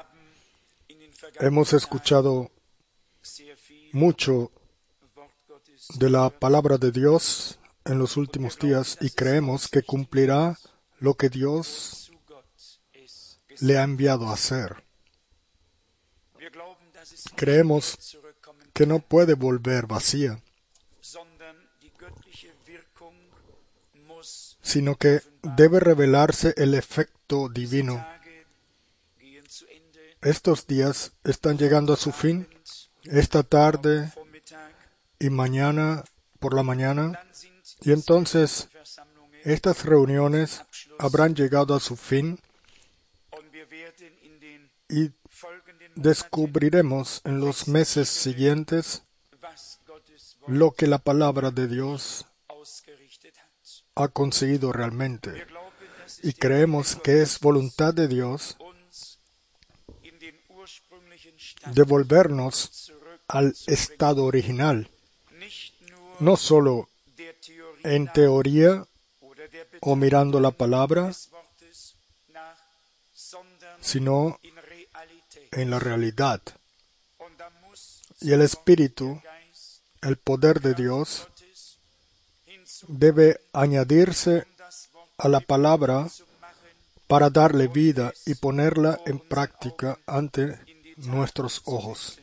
Hemos escuchado mucho de la palabra de Dios en los últimos días y creemos que cumplirá lo que Dios le ha enviado a hacer. Creemos que no puede volver vacía, sino que debe revelarse el efecto divino. Estos días están llegando a su fin, esta tarde y mañana por la mañana, y entonces estas reuniones habrán llegado a su fin y descubriremos en los meses siguientes lo que la palabra de Dios ha conseguido realmente. Y creemos que es voluntad de Dios devolvernos al estado original, no solo en teoría o mirando la palabra, sino en la realidad. Y el Espíritu, el poder de Dios, debe añadirse a la palabra para darle vida y ponerla en práctica ante nuestros ojos.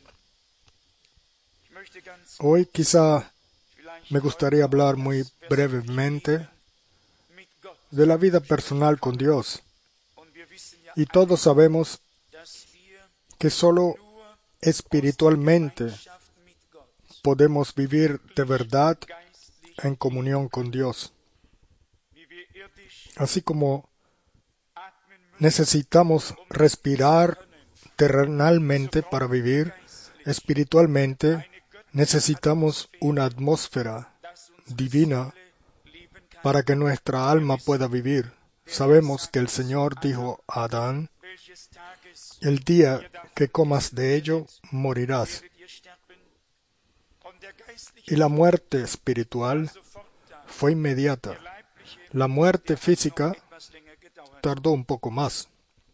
Hoy quizá me gustaría hablar muy brevemente de la vida personal con Dios. Y todos sabemos que solo espiritualmente podemos vivir de verdad en comunión con Dios. Así como necesitamos respirar terrenalmente para vivir, espiritualmente necesitamos una atmósfera divina para que nuestra alma pueda vivir. Sabemos que el Señor dijo a Adán: el día que comas de ello, morirás. Y la muerte espiritual fue inmediata. La muerte física tardó un poco más.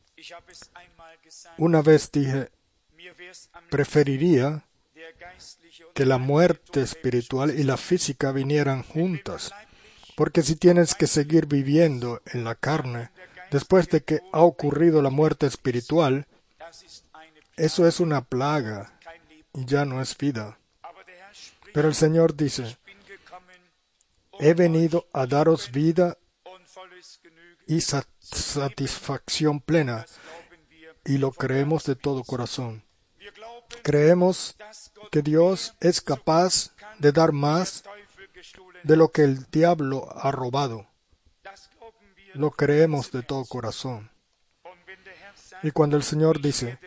Una vez dije, preferiría que la muerte espiritual y la física vinieran juntas, porque si tienes que seguir viviendo en la carne después de que ha ocurrido la muerte espiritual, eso es una plaga y ya no es vida. Pero el Señor dice: he venido a daros vida y satisfacción plena, y lo creemos de todo corazón. Creemos que Dios es capaz de dar más de lo que el diablo ha robado. Lo creemos de todo corazón. Y cuando el Señor dice: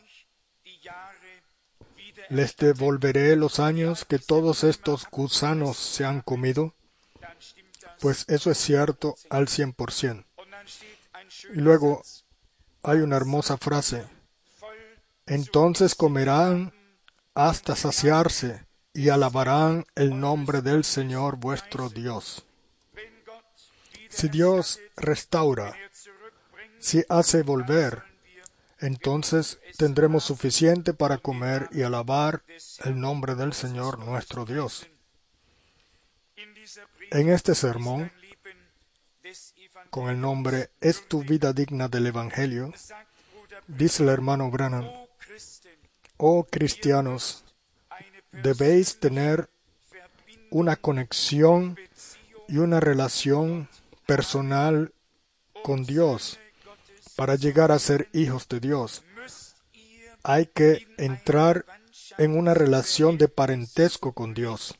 les devolveré los años que todos estos gusanos se han comido, pues eso es cierto al 100%. Y luego hay una hermosa frase: entonces comerán hasta saciarse y alabarán el nombre del Señor vuestro Dios. Si Dios restaura, si hace volver, entonces tendremos suficiente para comer y alabar el nombre del Señor nuestro Dios. En este sermón, con el nombre ¿Es tu vida digna del Evangelio?, dice el hermano Branham: oh cristianos, debéis tener una conexión y una relación personal con Dios para llegar a ser hijos de Dios. Hay que entrar en una relación de parentesco con Dios.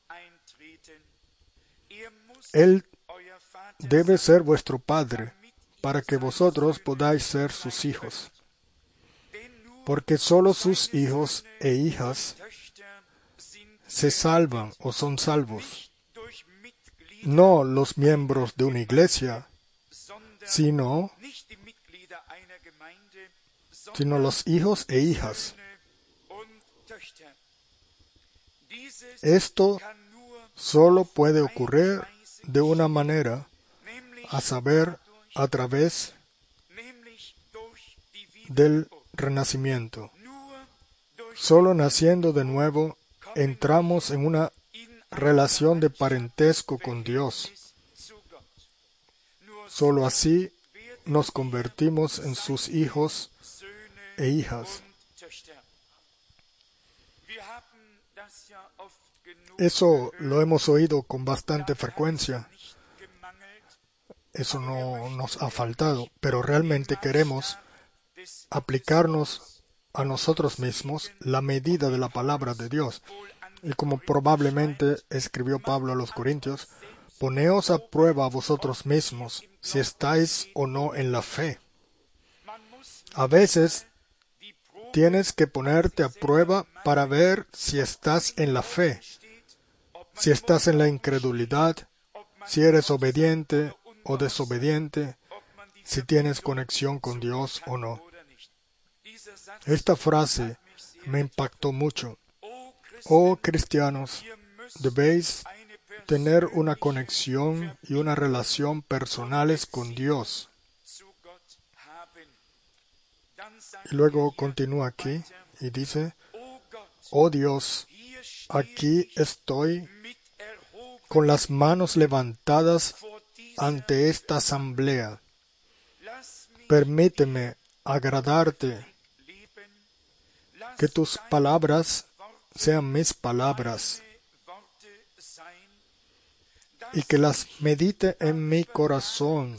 Él debe ser vuestro Padre para que vosotros podáis ser sus hijos. Porque solo sus hijos e hijas se salvan o son salvos. No los miembros de una iglesia, sino los hijos e hijas. Esto solo puede ocurrir de una manera, a saber, a través del renacimiento. Solo naciendo de nuevo entramos en una relación de parentesco con Dios. Solo así nos convertimos en sus hijos e hijas. Eso lo hemos oído con bastante frecuencia. Eso no nos ha faltado, pero realmente queremos aplicarnos a nosotros mismos la medida de la palabra de Dios. Y como probablemente escribió Pablo a los Corintios, poneos a prueba a vosotros mismos si estáis o no en la fe. A veces tienes que ponerte a prueba para ver si estás en la fe, si estás en la incredulidad, si eres obediente o desobediente, si tienes conexión con Dios o no. Esta frase me impactó mucho. Oh cristianos, debéis tener una conexión y una relación personales con Dios. Y luego continúa aquí y dice, oh Dios, aquí estoy con las manos levantadas ante esta asamblea. Permíteme agradarte, que tus palabras sean mis palabras y que las medite en mi corazón.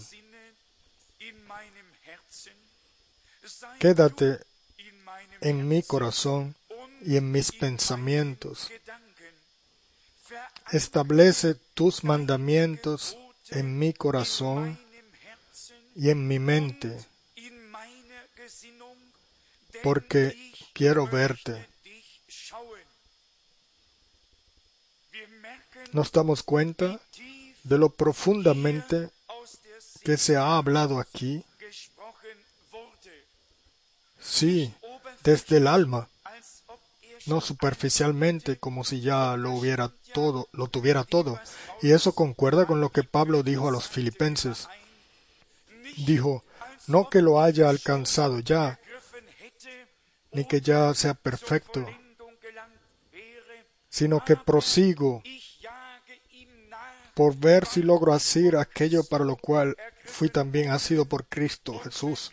Quédate en mi corazón y en mis pensamientos. Establece tus mandamientos en mi corazón y en mi mente, porque quiero verte. Nos damos cuenta de lo profundamente que se ha hablado aquí. Sí, desde el alma, no superficialmente, como si ya lo tuviera todo. Y eso concuerda con lo que Pablo dijo a los filipenses. Dijo, no que lo haya alcanzado ya, ni que ya sea perfecto, sino que prosigo por ver si logro hacer aquello para lo cual fui también asido por Cristo Jesús,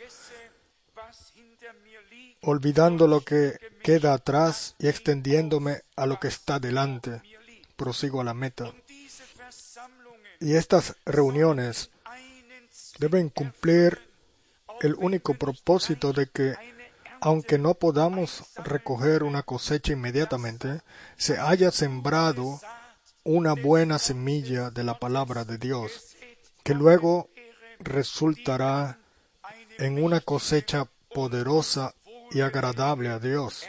olvidando lo que queda atrás y extendiéndome a lo que está delante. Prosigo a la meta. Y estas reuniones deben cumplir el único propósito de que, aunque no podamos recoger una cosecha inmediatamente, se haya sembrado una buena semilla de la palabra de Dios, que luego resultará en una cosecha poderosa y agradable a Dios.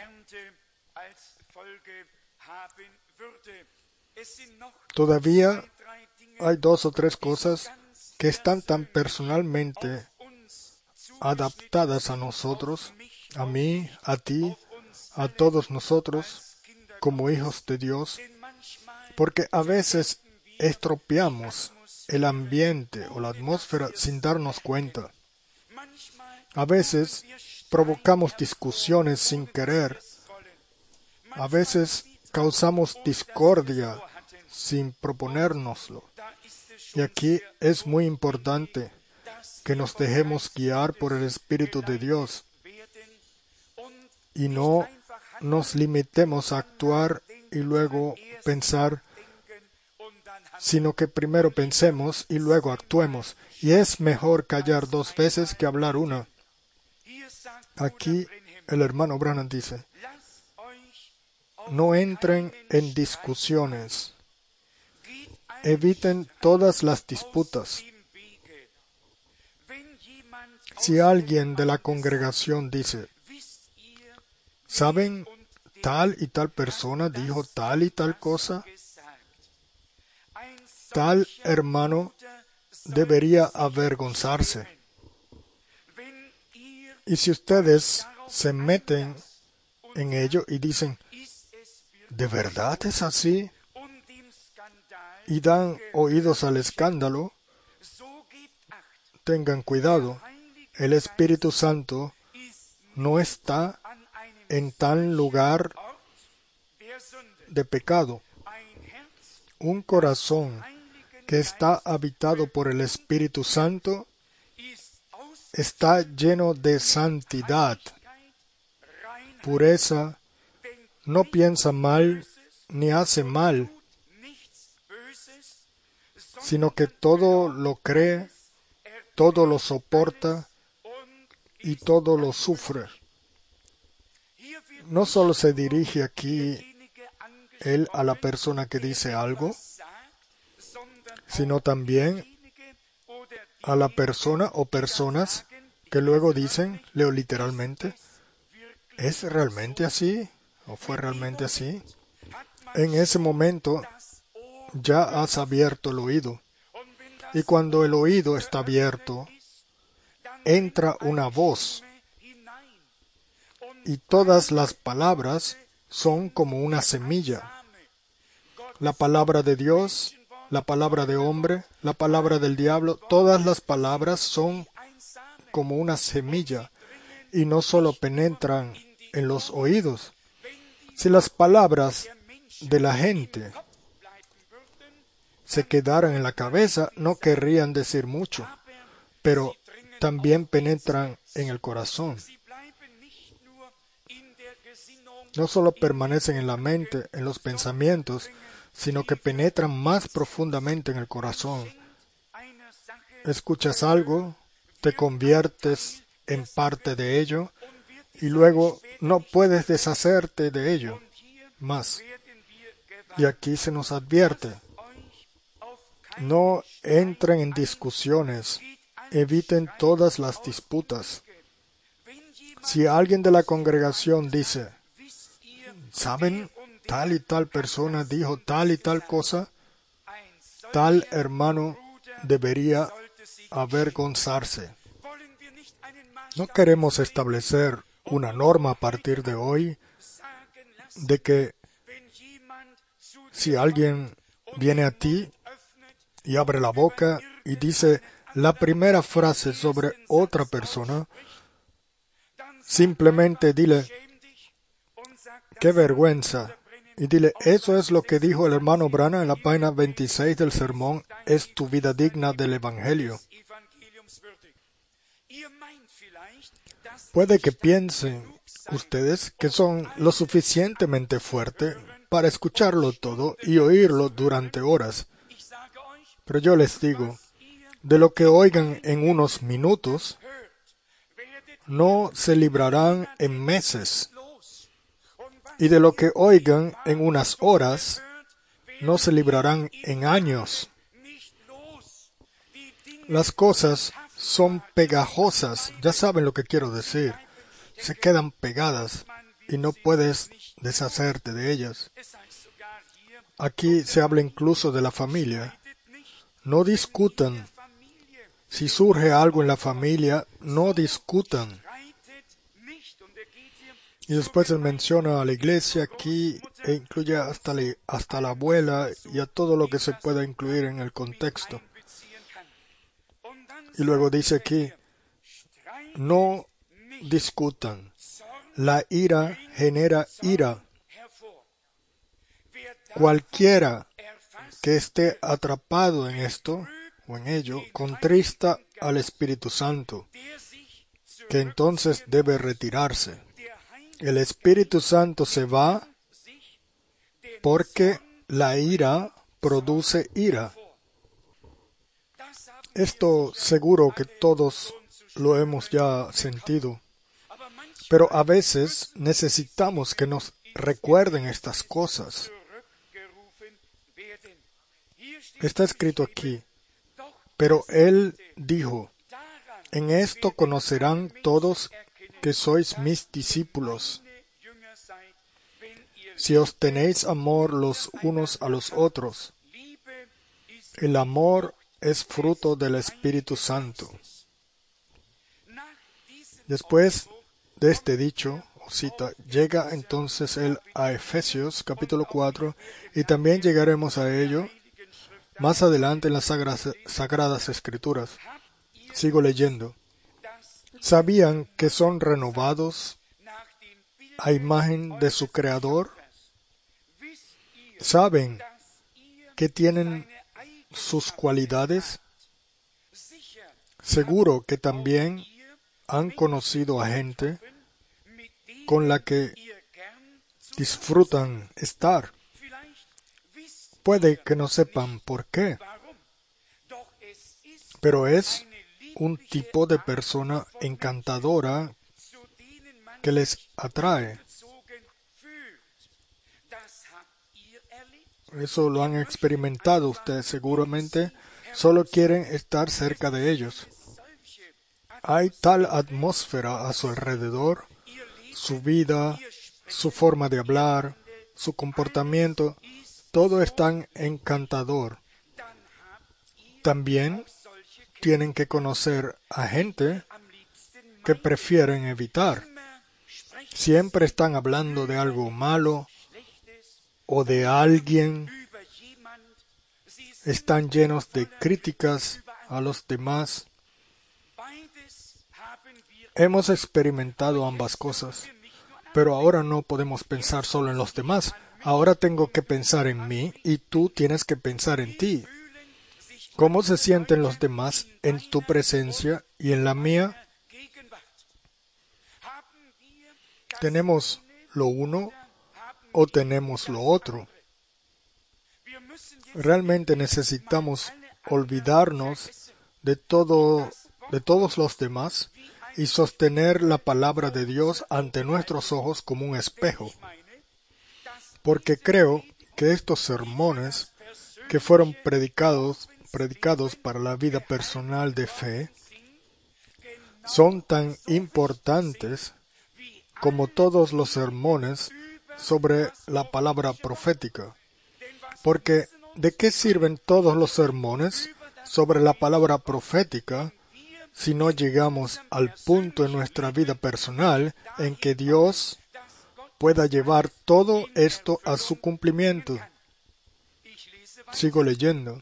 Todavía hay 2 o 3 cosas que están tan personalmente adaptadas a nosotros, a mí, a ti, a todos nosotros, como hijos de Dios, porque a veces estropeamos el ambiente o la atmósfera sin darnos cuenta. A veces provocamos discusiones sin querer. A veces causamos discordia sin proponérnoslo. Y aquí es muy importante que nos dejemos guiar por el Espíritu de Dios y no nos limitemos a actuar y luego pensar, sino que primero pensemos y luego actuemos. Y es mejor callar 2 veces que hablar una. Aquí el hermano Branham dice, no entren en discusiones, eviten todas las disputas. Si alguien de la congregación dice, ¿saben? Tal y tal persona dijo tal y tal cosa. Tal hermano debería avergonzarse. Y si ustedes se meten en ello y dicen, ¿de verdad es así? Y dan oídos al escándalo, tengan cuidado. El Espíritu Santo no está en tal lugar de pecado. Un corazón que está habitado por el Espíritu Santo está lleno de santidad, pureza, no piensa mal ni hace mal, sino que todo lo cree, todo lo soporta y todo lo sufre. No solo se dirige aquí él a la persona que dice algo, sino también a la persona o personas que luego dicen, leo literalmente, ¿es realmente así? ¿O fue realmente así? En ese momento ya has abierto el oído. Y cuando el oído está abierto, entra una voz. Y todas las palabras son como una semilla. La palabra de Dios, la palabra de hombre, la palabra del diablo, todas las palabras son como una semilla y no solo penetran en los oídos. Si las palabras de la gente se quedaran en la cabeza, no querrían decir mucho, pero también penetran en el corazón. No solo permanecen en la mente, en los pensamientos, sino que penetran más profundamente en el corazón. Escuchas algo, te conviertes en parte de ello, y luego no puedes deshacerte de ello más. Y aquí se nos advierte, no entren en discusiones, eviten todas las disputas. Si alguien de la congregación dice, ¿saben? Tal y tal persona dijo tal y tal cosa, tal hermano debería avergonzarse. No queremos establecer una norma a partir de hoy de que si alguien viene a ti y abre la boca y dice la primera frase sobre otra persona, simplemente dile, ¡qué vergüenza! Y dile, eso es lo que dijo el hermano Branham en la página 26 del sermón, ¿es tu vida digna del Evangelio? Puede que piensen ustedes que son lo suficientemente fuertes para escucharlo todo y oírlo durante horas. Pero yo les digo, de lo que oigan en unos minutos, no se librarán en meses. Y de lo que oigan en unas horas, no se librarán en años. Las cosas son pegajosas, ya saben lo que quiero decir. Se quedan pegadas y no puedes deshacerte de ellas. Aquí se habla incluso de la familia. No discutan. Si surge algo en la familia, no discutan. Y después se menciona a la iglesia aquí e incluye hasta la abuela y a todo lo que se pueda incluir en el contexto. Y luego dice aquí, no discutan. La ira genera ira. Cualquiera que esté atrapado en esto o en ello, contrista al Espíritu Santo, que entonces debe retirarse. El Espíritu Santo se va porque la ira produce ira. Esto seguro que todos lo hemos ya sentido, pero a veces necesitamos que nos recuerden estas cosas. Está escrito aquí, pero Él dijo, en esto conocerán todos que sois mis discípulos, si os tenéis amor los unos a los otros. El amor es fruto del Espíritu Santo. Después de este dicho, o cita, llega entonces él a Efesios capítulo 4, y también llegaremos a ello más adelante en las Sagradas Escrituras. Sigo leyendo. ¿Sabían que son renovados a imagen de su Creador? ¿Saben que tienen sus cualidades? Seguro que también han conocido a gente con la que disfrutan estar. Puede que no sepan por qué, pero es un tipo de persona encantadora que les atrae. Eso lo han experimentado ustedes seguramente. Solo quieren estar cerca de ellos. Hay tal atmósfera a su alrededor, su vida, su forma de hablar, su comportamiento, todo es tan encantador. También tienen que conocer a gente que prefieren evitar. Siempre están hablando de algo malo o de alguien. Están llenos de críticas a los demás. Hemos experimentado ambas cosas, pero ahora no podemos pensar solo en los demás. Ahora tengo que pensar en mí y tú tienes que pensar en ti. ¿Cómo se sienten los demás en tu presencia y en la mía? ¿Tenemos lo uno o tenemos lo otro? Realmente necesitamos olvidarnos de todos los demás y sostener la palabra de Dios ante nuestros ojos como un espejo. Porque creo que estos sermones que fueron predicados para la vida personal de fe son tan importantes como todos los sermones sobre la palabra profética. Porque ¿de qué sirven todos los sermones sobre la palabra profética si no llegamos al punto en nuestra vida personal en que Dios pueda llevar todo esto a su cumplimiento? Sigo leyendo.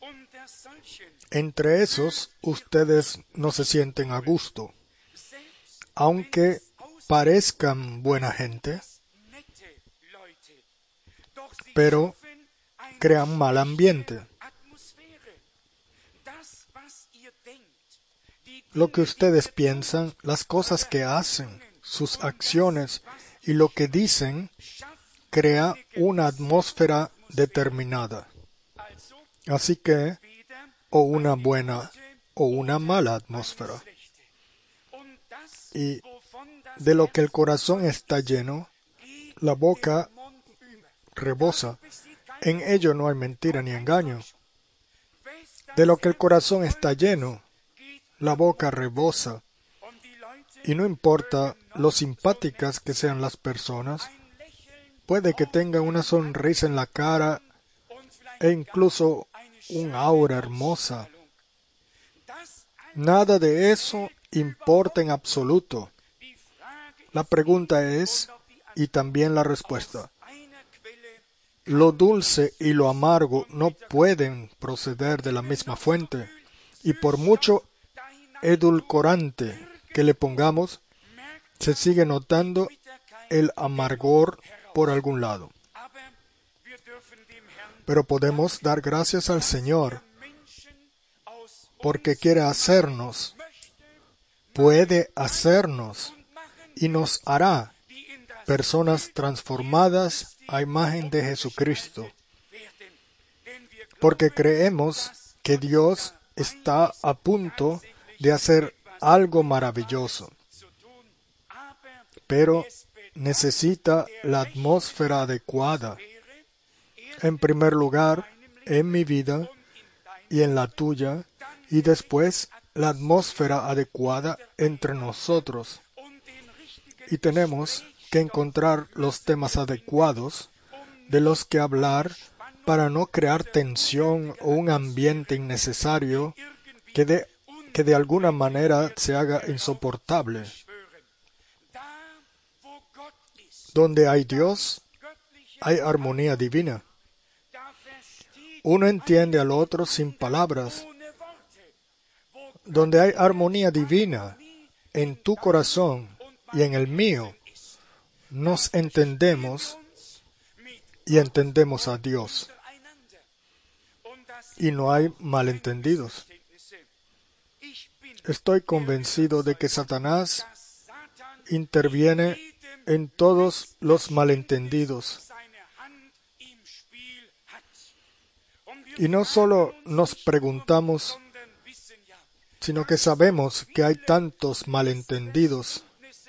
Entre esos, ustedes no se sienten a gusto. Aunque parezcan buena gente, pero crean mal ambiente. Lo que ustedes piensan, las cosas que hacen, sus acciones y lo que dicen, crea una atmósfera determinada. Así que, o una buena o una mala atmósfera. Y de lo que el corazón está lleno, la boca rebosa. En ello no hay mentira ni engaño. De lo que el corazón está lleno, la boca rebosa. Y no importa lo simpáticas que sean las personas, puede que tengan una sonrisa en la cara e incluso un aura hermosa. Nada de eso importa en absoluto. La pregunta es, y también la respuesta, lo dulce y lo amargo no pueden proceder de la misma fuente, y por mucho edulcorante que le pongamos, se sigue notando el amargor por algún lado. Pero podemos dar gracias al Señor, porque quiere hacernos, puede hacernos, y nos hará personas transformadas a imagen de Jesucristo. Porque creemos que Dios está a punto de hacer algo maravilloso. Pero necesita la atmósfera adecuada. En primer lugar, en mi vida y en la tuya, y después la atmósfera adecuada entre nosotros. Y tenemos que encontrar los temas adecuados de los que hablar para no crear tensión o un ambiente innecesario que de alguna manera se haga insoportable. Donde hay Dios, hay armonía divina. Uno entiende al otro sin palabras. Donde hay armonía divina, en tu corazón y en el mío nos entendemos y entendemos a Dios. Y no hay malentendidos. Estoy convencido de que Satanás interviene en todos los malentendidos. Y no solo nos preguntamos, sino que sabemos que hay tantos malentendidos.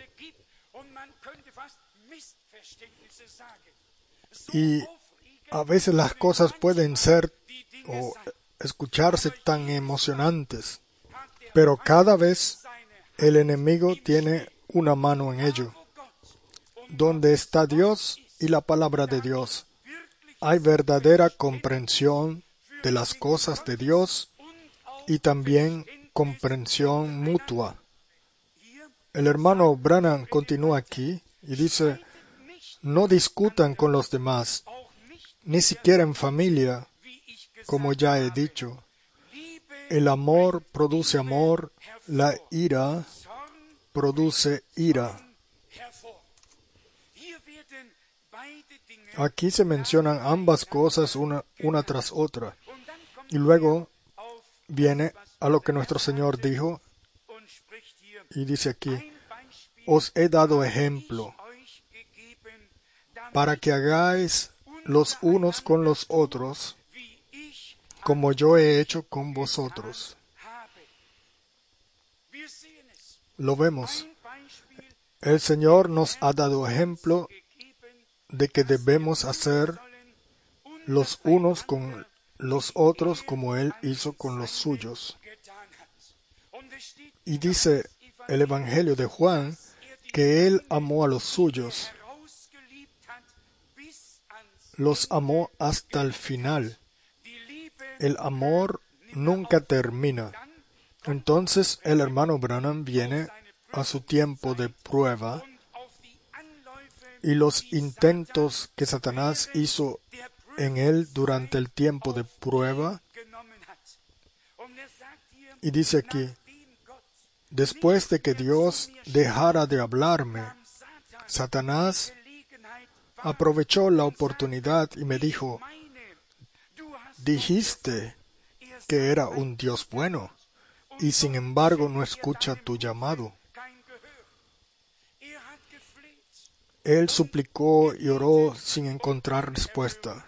Y a veces las cosas pueden ser o escucharse tan emocionantes, pero cada vez el enemigo tiene una mano en ello. Donde está Dios y la palabra de Dios, hay verdadera comprensión de las cosas de Dios y también comprensión mutua. El hermano Branham continúa aquí y dice, no discutan con los demás, ni siquiera en familia, como ya he dicho. El amor produce amor, la ira produce ira. Aquí se mencionan ambas cosas una tras otra. Y luego viene a lo que nuestro Señor dijo y dice aquí, os he dado ejemplo para que hagáis los unos con los otros como yo he hecho con vosotros. Lo vemos. El Señor nos ha dado ejemplo de que debemos hacer los unos con los otros como Él hizo con los suyos. Y dice el Evangelio de Juan que Él amó a los suyos, los amó hasta el final. El amor nunca termina. Entonces el hermano Branham viene a su tiempo de prueba y los intentos que Satanás hizo en él durante el tiempo de prueba. Y dice aquí, después de que Dios dejara de hablarme, Satanás aprovechó la oportunidad y me dijo, dijiste que era un Dios bueno, y sin embargo no escucha tu llamado. Él suplicó y oró sin encontrar respuesta.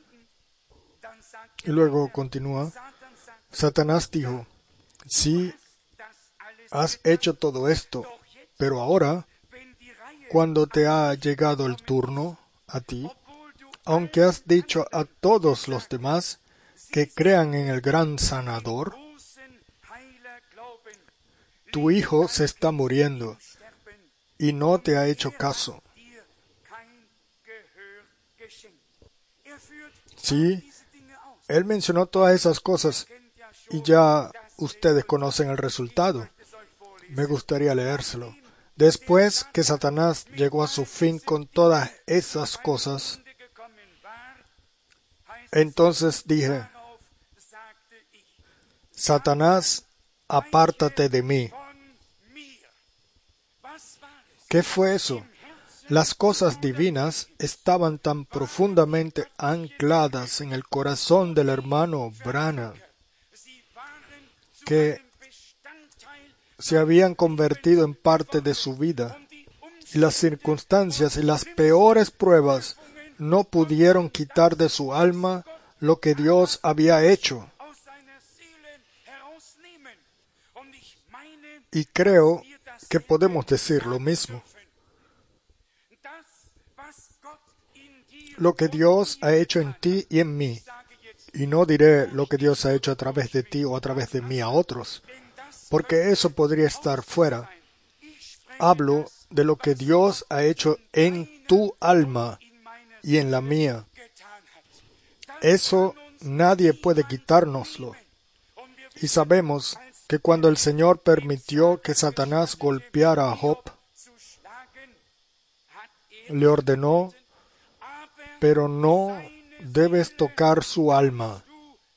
Y luego continúa, Satanás dijo, sí, has hecho todo esto, pero ahora, cuando te ha llegado el turno a ti, aunque has dicho a todos los demás que crean en el gran sanador, tu hijo se está muriendo y no te ha hecho caso. Sí, él mencionó todas esas cosas y ya ustedes conocen el resultado. Me gustaría leérselo. Después que Satanás llegó a su fin con todas esas cosas, entonces dije, Satanás, apártate de mí. ¿Qué fue eso? Las cosas divinas estaban tan profundamente ancladas en el corazón del hermano Branham que se habían convertido en parte de su vida. Y las circunstancias y las peores pruebas no pudieron quitar de su alma lo que Dios había hecho. Y creo que podemos decir lo mismo. Lo que Dios ha hecho en ti y en mí. Y no diré lo que Dios ha hecho a través de ti o a través de mí a otros, porque eso podría estar fuera. Hablo de lo que Dios ha hecho en tu alma y en la mía. Eso nadie puede quitárnoslo. Y sabemos que cuando el Señor permitió que Satanás golpeara a Job, le ordenó, pero no debes tocar su alma.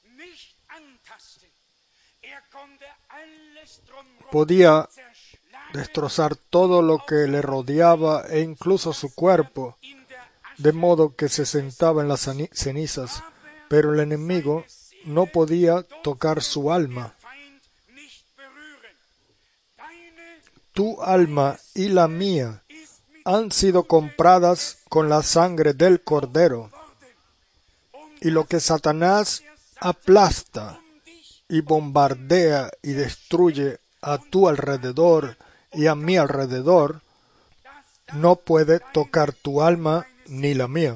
Podía destrozar todo lo que le rodeaba e incluso su cuerpo, de modo que se sentaba en las cenizas, pero el enemigo no podía tocar su alma. Tu alma y la mía han sido compradas con la sangre del Cordero, y lo que Satanás aplasta y bombardea y destruye a tu alrededor y a mi alrededor, no puede tocar tu alma ni la mía.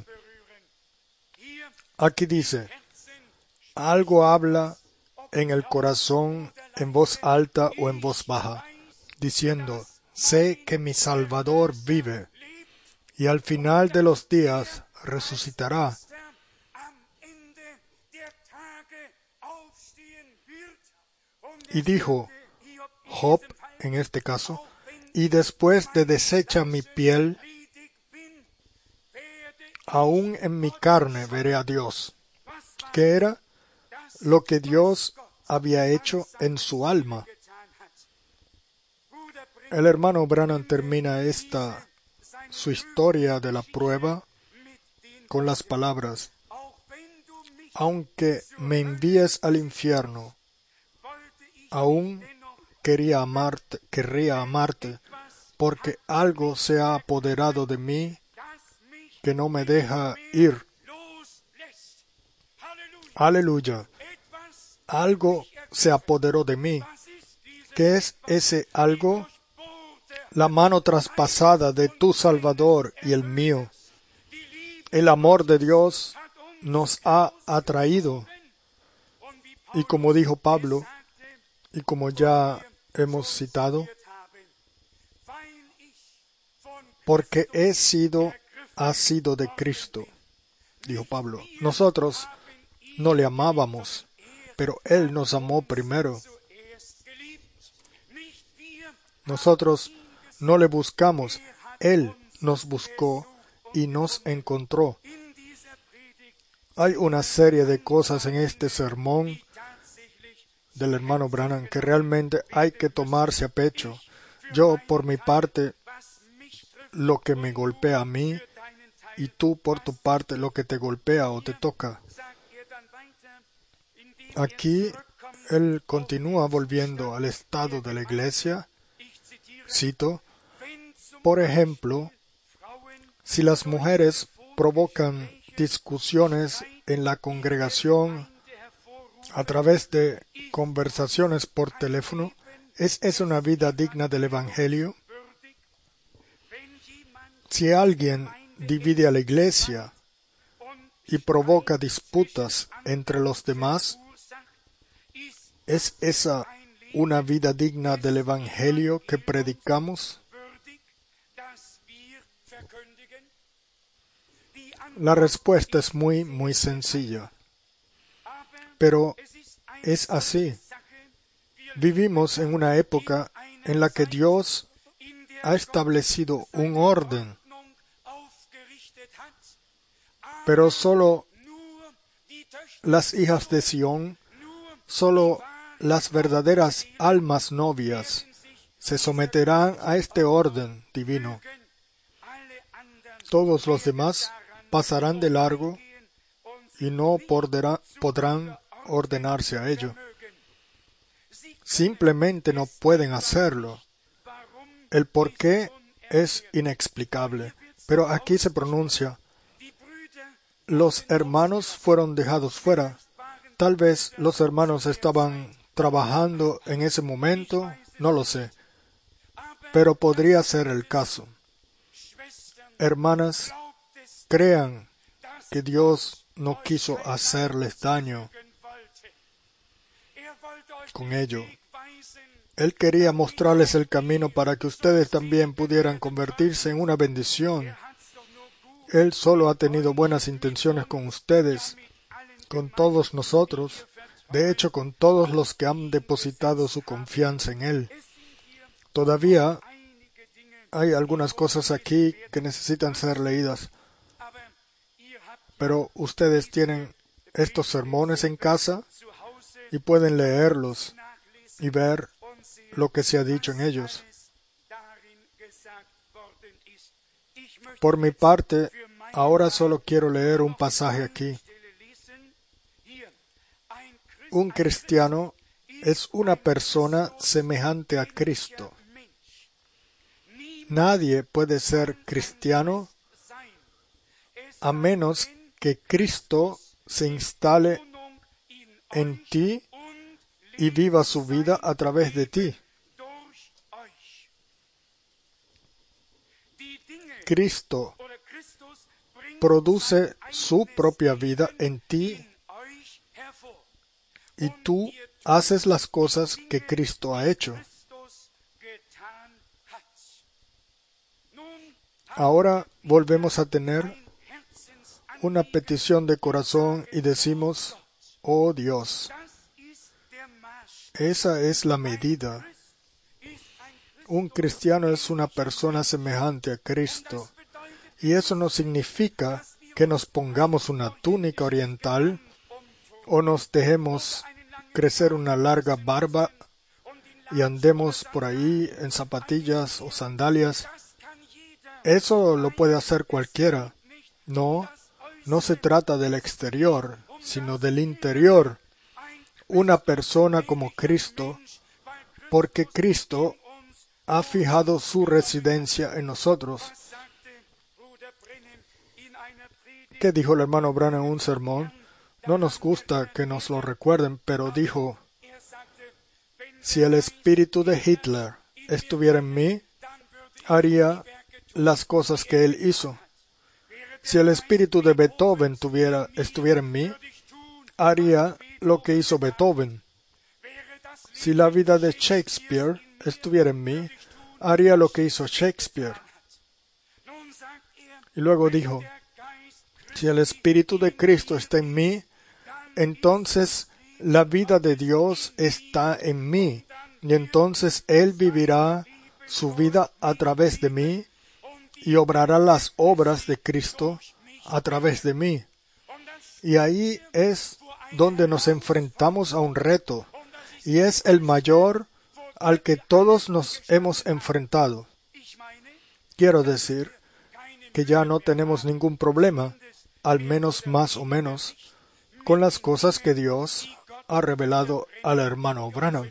Aquí dice, algo habla en el corazón en voz alta o en voz baja, diciendo, sé que mi Salvador vive, y al final de los días resucitará. Y dijo Job, en este caso, y después de deshecha mi piel, aún en mi carne veré a Dios. ¿Qué era lo que Dios había hecho en su alma? El hermano Branham termina su historia de la prueba con las palabras, aunque me envíes al infierno, aún querría amarte, porque algo se ha apoderado de mí que no me deja ir. Aleluya. Algo se apoderó de mí. ¿Qué es ese algo? La mano traspasada de tu Salvador y el mío. El amor de Dios nos ha atraído. Y como dijo Pablo, y como ya hemos citado, porque he sido asido de Cristo, dijo Pablo. Nosotros no le amábamos, pero Él nos amó primero. Nosotros no le buscamos, Él nos buscó y nos encontró. Hay una serie de cosas en este sermón del hermano Branham que realmente hay que tomarse a pecho. Yo, por mi parte, lo que me golpea a mí, y tú, por tu parte, lo que te golpea o te toca. Aquí, él continúa volviendo al estado de la iglesia. Cito, por ejemplo, si las mujeres provocan discusiones en la congregación a través de conversaciones por teléfono, ¿es una vida digna del Evangelio? Si alguien divide a la iglesia y provoca disputas entre los demás, ¿es esa una vida digna del Evangelio que predicamos? La respuesta es muy sencilla. Pero es así. Vivimos en una época en la que Dios ha establecido un orden, pero solo las hijas de Sión, solo las verdaderas almas novias se someterán a este orden divino. Todos los demás pasarán de largo y no podrán ordenarse a ello. Simplemente no pueden hacerlo. El por qué es inexplicable, pero aquí se pronuncia, los hermanos fueron dejados fuera. Tal vez los hermanos estaban trabajando en ese momento, no lo sé, pero podría ser el caso. Hermanas, crean que Dios no quiso hacerles daño con ello. Él quería mostrarles el camino para que ustedes también pudieran convertirse en una bendición. Él solo ha tenido buenas intenciones con ustedes, con todos nosotros, de hecho con todos los que han depositado su confianza en Él. Todavía hay algunas cosas aquí que necesitan ser leídas, pero ustedes tienen estos sermones en casa y pueden leerlos y ver lo que se ha dicho en ellos. Por mi parte, ahora solo quiero leer un pasaje aquí. Un cristiano es una persona semejante a Cristo. Nadie puede ser cristiano a menos que Cristo se instale en ti y viva su vida a través de ti. Cristo produce su propia vida en ti y tú haces las cosas que Cristo ha hecho. Ahora volvemos a tener una petición de corazón y decimos, oh Dios, esa es la medida. Un cristiano es una persona semejante a Cristo. Y eso no significa que nos pongamos una túnica oriental o nos dejemos crecer una larga barba y andemos por ahí en zapatillas o sandalias. Eso lo puede hacer cualquiera. No se trata del exterior, sino del interior. Una persona como Cristo, porque Cristo ha fijado su residencia en nosotros. ¿Qué dijo el hermano Branham en un sermón? No nos gusta que nos lo recuerden, pero dijo, si el espíritu de Hitler estuviera en mí, haría las cosas que él hizo. Si el espíritu de Beethoven estuviera en mí, haría lo que hizo Beethoven. Si la vida de Shakespeare estuviera en mí, haría lo que hizo Shakespeare. Y luego dijo, si el Espíritu de Cristo está en mí, entonces la vida de Dios está en mí, y entonces Él vivirá su vida a través de mí y obrará las obras de Cristo a través de mí. Y ahí es donde nos enfrentamos a un reto, y es el mayor al que todos nos hemos enfrentado. Quiero decir que ya no tenemos ningún problema, al menos más o menos, con las cosas que Dios ha revelado al hermano Branham.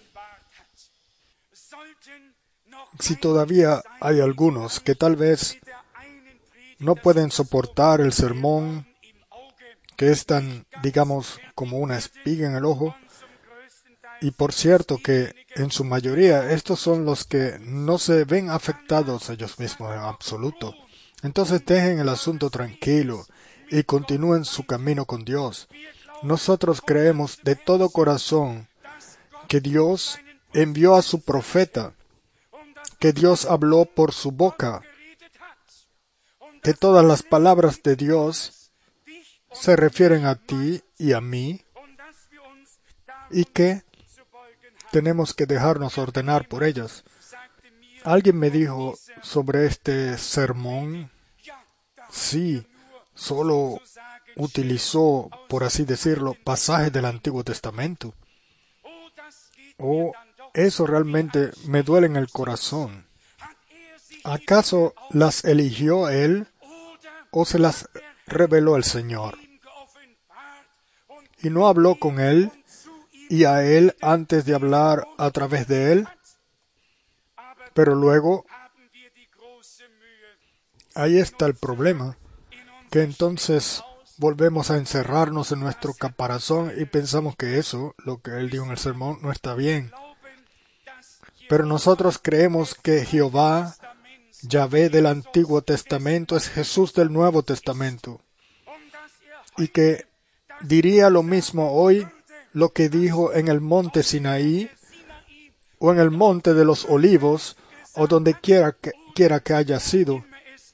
Si todavía hay algunos que tal vez no pueden soportar el sermón, que es tan, digamos, como una espiga en el ojo, y por cierto que en su mayoría estos son los que no se ven afectados ellos mismos en absoluto, entonces dejen el asunto tranquilo y continúen su camino con Dios. Nosotros creemos de todo corazón que Dios envió a su profeta, que Dios habló por su boca, que todas las palabras de Dios se refieren a ti y a mí, y que tenemos que dejarnos ordenar por ellas. Alguien me dijo sobre este sermón, sí, solo utilizó, por así decirlo, pasajes del Antiguo Testamento. Oh, eso realmente me duele en el corazón. ¿Acaso las eligió él o se las reveló el Señor? ¿Y no habló con él y a él antes de hablar a través de él? Pero luego, ahí está el problema, que entonces volvemos a encerrarnos en nuestro caparazón y pensamos que eso, lo que él dijo en el sermón, no está bien. Pero nosotros creemos que Jehová, Yahvé del Antiguo Testamento, es Jesús del Nuevo Testamento, y que diría lo mismo hoy lo que dijo en el monte Sinaí o en el monte de los Olivos o donde quiera que haya sido.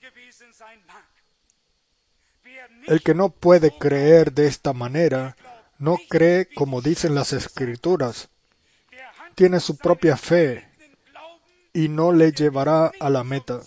El que no puede creer de esta manera, no cree como dicen las Escrituras. Tiene su propia fe y no le llevará a la meta.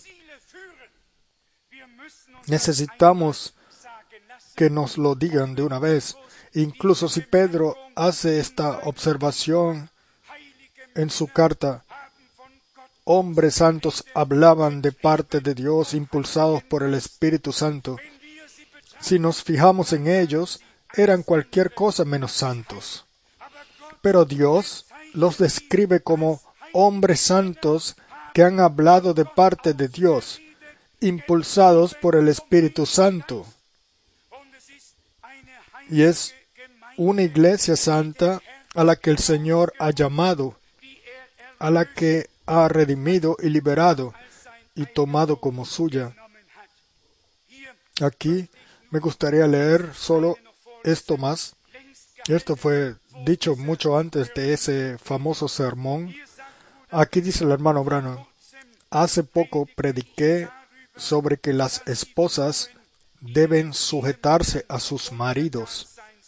Necesitamos que nos lo digan de una vez. Incluso si Pedro hace esta observación en su carta, hombres santos hablaban de parte de Dios, impulsados por el Espíritu Santo. Si nos fijamos en ellos, eran cualquier cosa menos santos. Pero Dios los describe como hombres santos que han hablado de parte de Dios, impulsados por el Espíritu Santo. Y es una iglesia santa a la que el Señor ha llamado, a la que ha redimido y liberado y tomado como suya. Aquí me gustaría leer solo esto más. Esto fue dicho mucho antes de ese famoso sermón. Aquí dice el hermano Branham: hace poco prediqué sobre que las esposas deben sujetarse a sus maridos.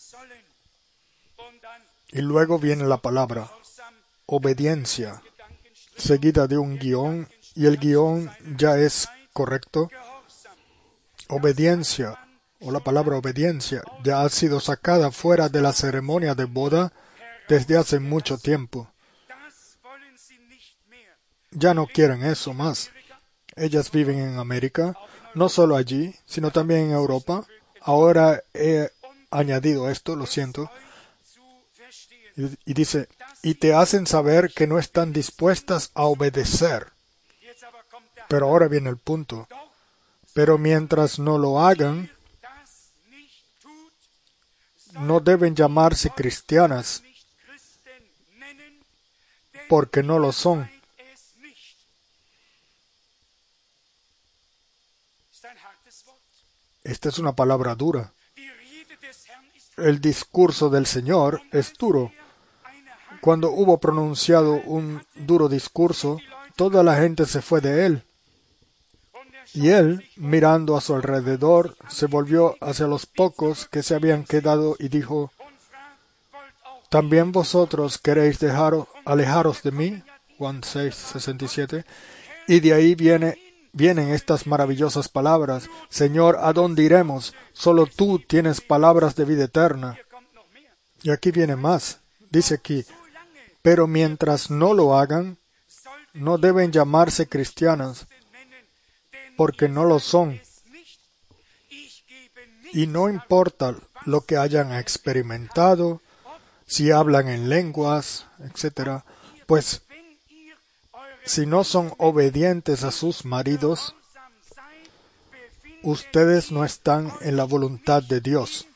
Y luego viene la palabra obediencia, seguida de un guión, y el guión ya es correcto. Obediencia, o la palabra obediencia, ya ha sido sacada fuera de la ceremonia de boda desde hace mucho tiempo. Ya no quieren eso más. Ellas viven en América, no solo allí, sino también en Europa. Ahora he añadido esto, lo siento. Y dice, y te hacen saber que no están dispuestas a obedecer. Pero ahora viene el punto. Pero mientras no lo hagan, no deben llamarse cristianas, porque no lo son. Esta es una palabra dura. El discurso del Señor es duro. Cuando hubo pronunciado un duro discurso, toda la gente se fue de él. Y él, mirando a su alrededor, se volvió hacia los pocos que se habían quedado y dijo: ¿también vosotros queréis alejaros de mí? Juan 6:67. Y de ahí vienen estas maravillosas palabras: Señor, ¿a dónde iremos? Solo tú tienes palabras de vida eterna. Y aquí viene más. Dice aquí: pero mientras no lo hagan, no deben llamarse cristianas, porque no lo son. Y no importa lo que hayan experimentado, si hablan en lenguas, etc., pues si no son obedientes a sus maridos, ustedes no están en la voluntad de Dios.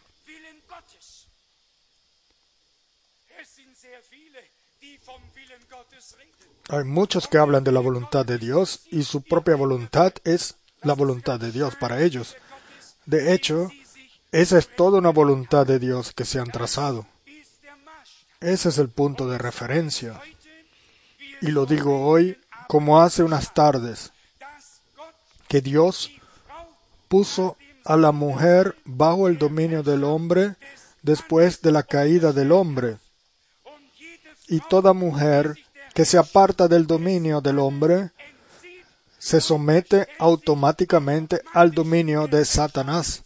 Hay muchos que hablan de la voluntad de Dios y su propia voluntad es la voluntad de Dios para ellos. De hecho, esa es toda una voluntad de Dios que se han trazado. Ese es el punto de referencia. Y lo digo hoy como hace unas tardes, que Dios puso a la mujer bajo el dominio del hombre después de la caída del hombre. Y toda mujer que se aparta del dominio del hombre se somete automáticamente al dominio de Satanás.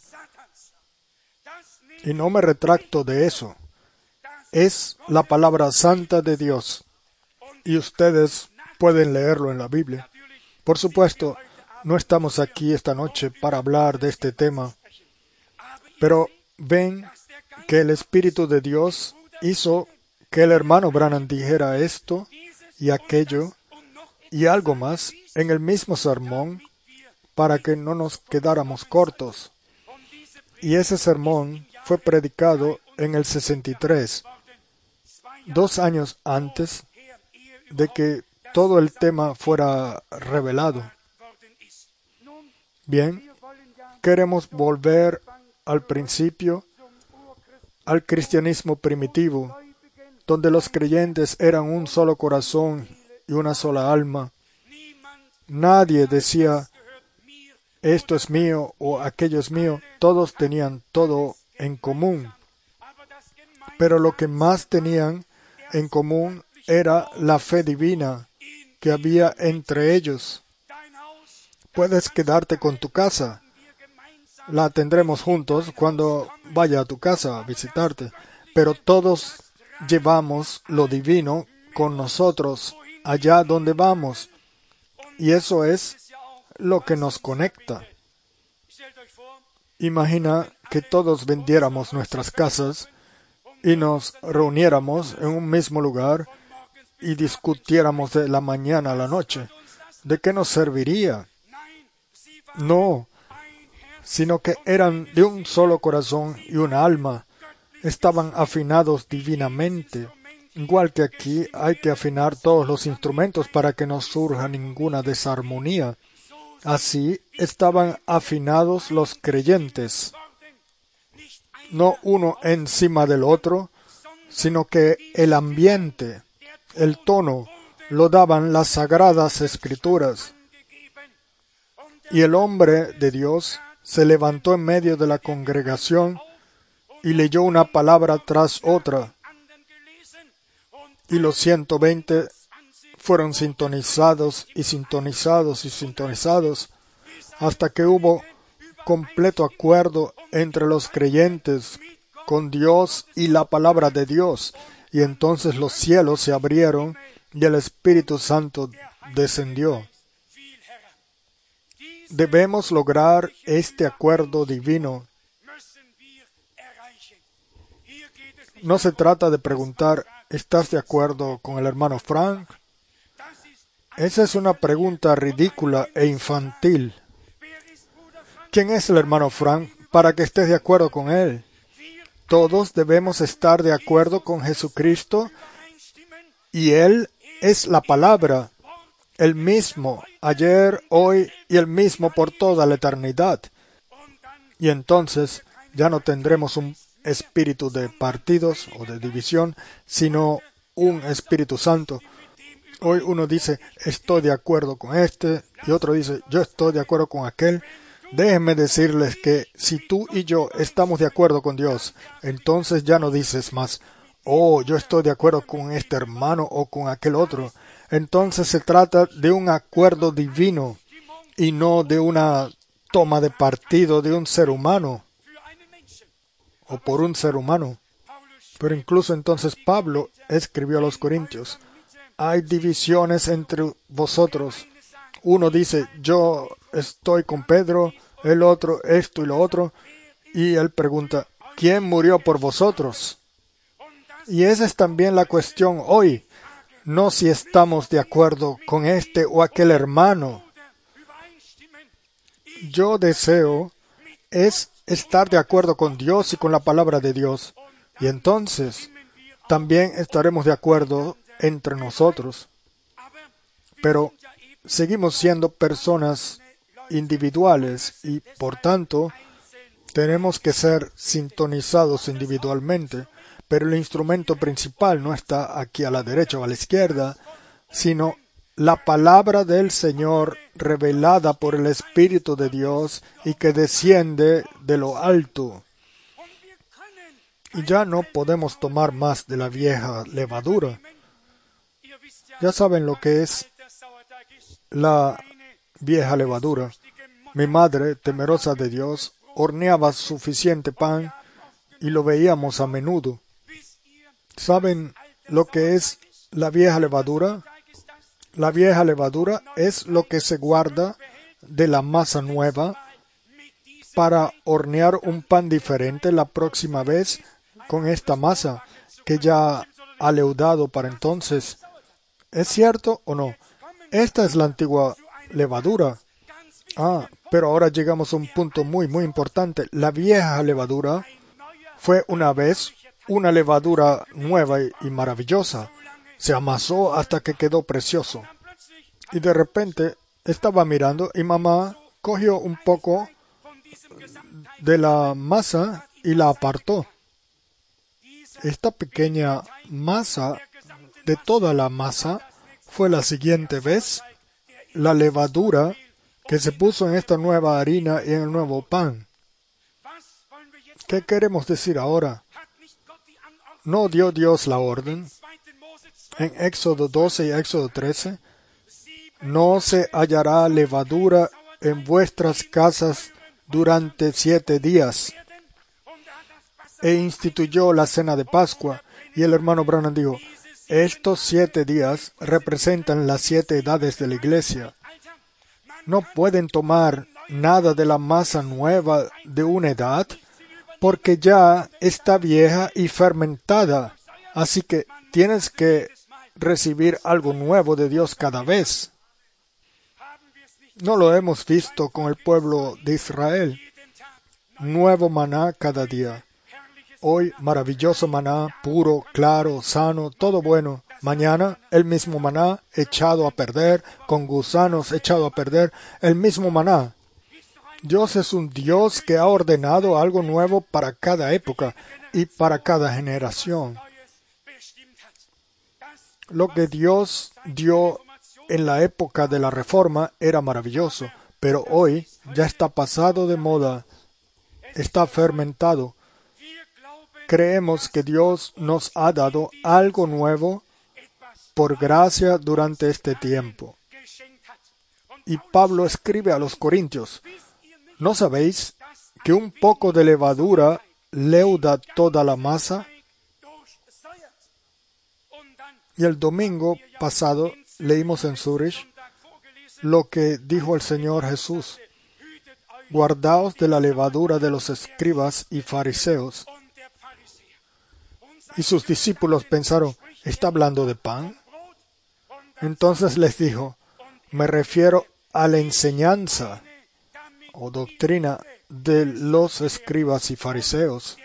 Y no me retracto de eso. Es la palabra santa de Dios. Y ustedes pueden leerlo en la Biblia. Por supuesto, no estamos aquí esta noche para hablar de este tema. Pero ven que el Espíritu de Dios hizo que el hermano Branham dijera esto y aquello y algo más en el mismo sermón para que no nos quedáramos cortos. Y ese sermón fue predicado en el 63, 2 años antes de que todo el tema fuera revelado. Bien, queremos volver al principio, al cristianismo primitivo, donde los creyentes eran un solo corazón y una sola alma. Nadie decía, esto es mío o aquello es mío. Todos tenían todo en común. Pero lo que más tenían en común era la fe divina que había entre ellos. Puedes quedarte con tu casa. La tendremos juntos cuando vaya a tu casa a visitarte. Pero todos llevamos lo divino con nosotros allá donde vamos. Y eso es lo que nos conecta. Imagina que todos vendiéramos nuestras casas y nos reuniéramos en un mismo lugar y discutiéramos de la mañana a la noche. ¿De qué nos serviría? No, sino que eran de un solo corazón y una alma. Estaban afinados divinamente. Igual que aquí hay que afinar todos los instrumentos para que no surja ninguna desarmonía. Así estaban afinados los creyentes, no uno encima del otro, sino que el ambiente, el tono, lo daban las sagradas escrituras. Y el hombre de Dios se levantó en medio de la congregación y leyó una palabra tras otra. Y los 120 fueron sintonizados y sintonizados y sintonizados hasta que hubo completo acuerdo entre los creyentes con Dios y la palabra de Dios. Y entonces los cielos se abrieron y el Espíritu Santo descendió. Debemos lograr este acuerdo divino. No se trata de preguntar, ¿estás de acuerdo con el hermano Frank? Esa es una pregunta ridícula e infantil. ¿Quién es el hermano Frank para que estés de acuerdo con él? Todos debemos estar de acuerdo con Jesucristo y Él es la palabra, el mismo ayer, hoy y el mismo por toda la eternidad. Y entonces ya no tendremos un espíritu de partidos o de división, sino un Espíritu Santo. Hoy uno dice, estoy de acuerdo con este, y otro dice, yo estoy de acuerdo con aquel. Déjenme decirles que si tú y yo estamos de acuerdo con Dios, entonces ya no dices más, oh, yo estoy de acuerdo con este hermano o con aquel otro. Entonces se trata de un acuerdo divino y no de una toma de partido de un ser humano o por un ser humano. Pero incluso entonces Pablo escribió a los Corintios, hay divisiones entre vosotros. Uno dice, yo estoy con Pedro, el otro esto y lo otro, y él pregunta, ¿quién murió por vosotros? Y esa es también la cuestión hoy, no si estamos de acuerdo con este o aquel hermano. Yo deseo es estar de acuerdo con Dios y con la palabra de Dios, y entonces también estaremos de acuerdo entre nosotros. Pero seguimos siendo personas individuales y, por tanto, tenemos que ser sintonizados individualmente, pero el instrumento principal no está aquí a la derecha o a la izquierda, sino la palabra del Señor revelada por el Espíritu de Dios y que desciende de lo alto. Y ya no podemos tomar más de la vieja levadura. Ya saben lo que es la vieja levadura. Mi madre, temerosa de Dios, horneaba suficiente pan y lo veíamos a menudo. ¿Saben lo que es la vieja levadura? La vieja levadura es lo que se guarda de la masa nueva para hornear un pan diferente la próxima vez con esta masa que ya ha leudado para entonces. ¿Es cierto o no? Esta es la antigua levadura. Pero ahora llegamos a un punto muy, muy importante. La vieja levadura fue una vez una levadura nueva y maravillosa. Se amasó hasta que quedó precioso. Y de repente estaba mirando y mamá cogió un poco de la masa y la apartó. Esta pequeña masa de toda la masa fue la siguiente vez la levadura que se puso en esta nueva harina y en el nuevo pan. ¿Qué queremos decir ahora? ¿No dio Dios la orden? En Éxodo 12 y Éxodo 13, no se hallará levadura en vuestras casas durante 7 días. E instituyó la cena de Pascua, y el hermano Branham dijo, estos 7 días representan las 7 edades de la iglesia. No pueden tomar nada de la masa nueva de una edad, porque ya está vieja y fermentada. Así que tienes que recibir algo nuevo de Dios cada vez. No lo hemos visto con el pueblo de Israel. Nuevo maná cada día. Hoy maravilloso maná, puro, claro, sano, todo bueno. Mañana el mismo maná echado a perder, con gusanos echado a perder, el mismo maná. Dios es un Dios que ha ordenado algo nuevo para cada época y para cada generación. Lo que Dios dio en la época de la Reforma era maravilloso, pero hoy ya está pasado de moda, está fermentado. Creemos que Dios nos ha dado algo nuevo por gracia durante este tiempo. Y Pablo escribe a los Corintios, ¿no sabéis que un poco de levadura leuda toda la masa? Y el domingo pasado leímos en Zurich lo que dijo el Señor Jesús. Guardaos de la levadura de los escribas y fariseos. Y sus discípulos pensaron, ¿está hablando de pan? Entonces les dijo, me refiero a la enseñanza o doctrina de los escribas y fariseos.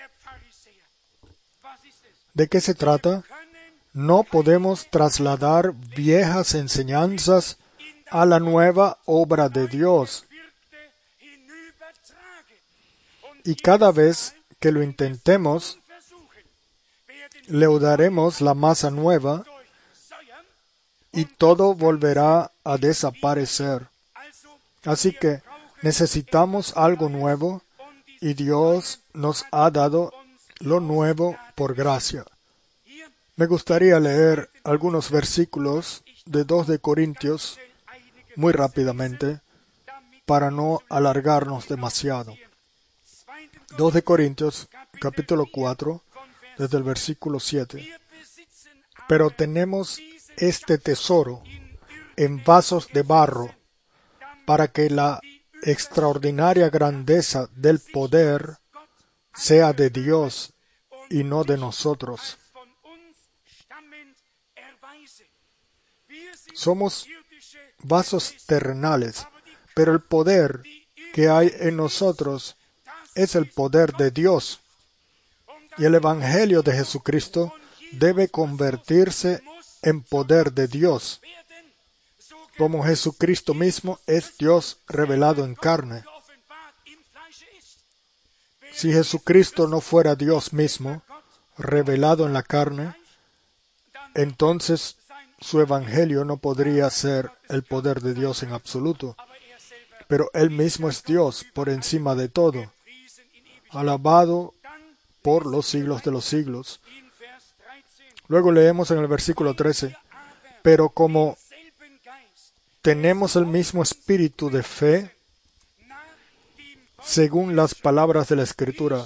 ¿De qué se trata? No podemos trasladar viejas enseñanzas a la nueva obra de Dios. Y cada vez que lo intentemos, leudaremos la masa nueva y todo volverá a desaparecer. Así que necesitamos algo nuevo y Dios nos ha dado lo nuevo por gracia. Me gustaría leer algunos versículos de 2 de Corintios muy rápidamente para no alargarnos demasiado. 2 de Corintios, capítulo 4, desde el versículo 7. Pero tenemos este tesoro en vasos de barro, para que la extraordinaria grandeza del poder sea de Dios y no de nosotros. Somos vasos terrenales, pero el poder que hay en nosotros es el poder de Dios. Y el Evangelio de Jesucristo debe convertirse en poder de Dios, como Jesucristo mismo es Dios revelado en carne. Si Jesucristo no fuera Dios mismo, revelado en la carne, entonces su Evangelio no podría ser el poder de Dios en absoluto. Pero Él mismo es Dios por encima de todo, alabado por los siglos de los siglos. Luego leemos en el versículo 13, pero como tenemos el mismo espíritu de fe, según las palabras de la Escritura,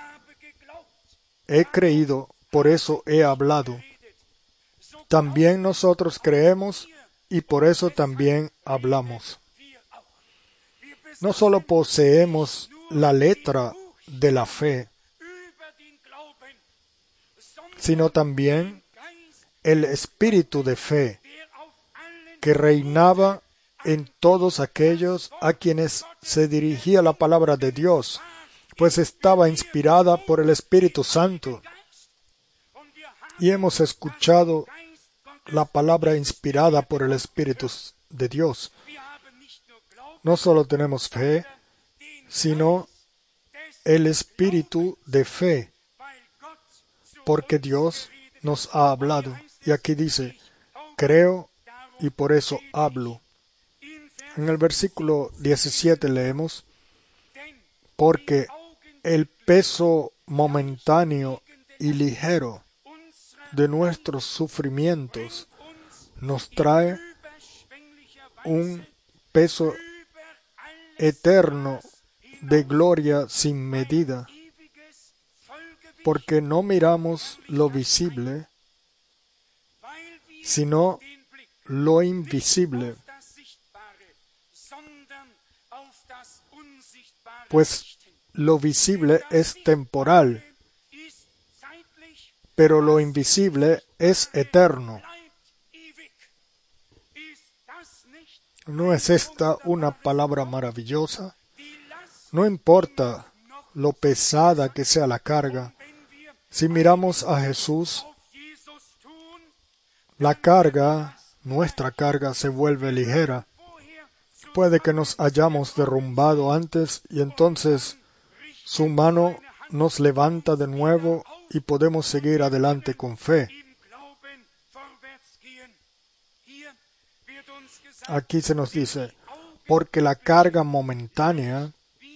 he creído, por eso he hablado. También nosotros creemos y por eso también hablamos. No solo poseemos la letra de la fe, sino también el espíritu de fe que reinaba en todos aquellos a quienes se dirigía la palabra de Dios, pues estaba inspirada por el Espíritu Santo. Y hemos escuchado la palabra inspirada por el Espíritu de Dios. No solo tenemos fe, sino el espíritu de fe, porque Dios nos ha hablado. Y aquí dice, creo y por eso hablo. En el versículo 17 leemos, porque el peso momentáneo y ligero de nuestros sufrimientos nos trae un peso eterno de gloria sin medida, porque no miramos lo visible, sino lo invisible, pues lo visible es temporal, pero lo invisible es eterno. ¿No es esta una palabra maravillosa? No importa lo pesada que sea la carga, si miramos a Jesús, la carga, nuestra carga, se vuelve ligera. Puede que nos hayamos derrumbado antes y entonces su mano nos levanta de nuevo y podemos seguir adelante con fe. Aquí se nos dice, porque la carga momentánea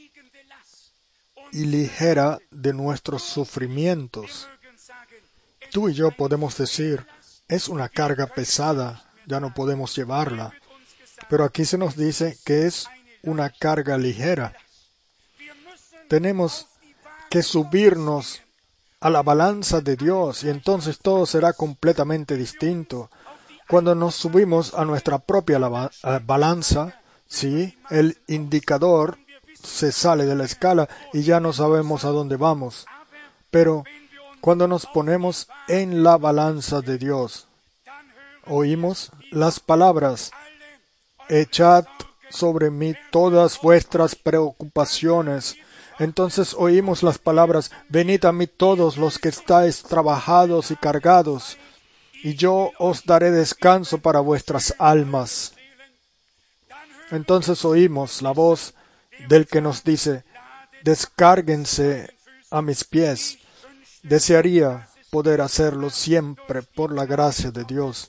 y ligera de nuestros sufrimientos. Tú y yo podemos decir, es una carga pesada, ya no podemos llevarla. Pero aquí se nos dice que es una carga ligera. Tenemos que subirnos a la balanza de Dios y entonces todo será completamente distinto. Cuando nos subimos a nuestra propia balanza, sí, el indicador se sale de la escala y ya no sabemos a dónde vamos. Pero cuando nos ponemos en la balanza de Dios, oímos las palabras, echad sobre mí todas vuestras preocupaciones. Entonces oímos las palabras, venid a mí todos los que estáis trabajados y cargados, y yo os daré descanso para vuestras almas. Entonces oímos la voz del que nos dice, descárguense a mis pies. Desearía poder hacerlo siempre por la gracia de Dios.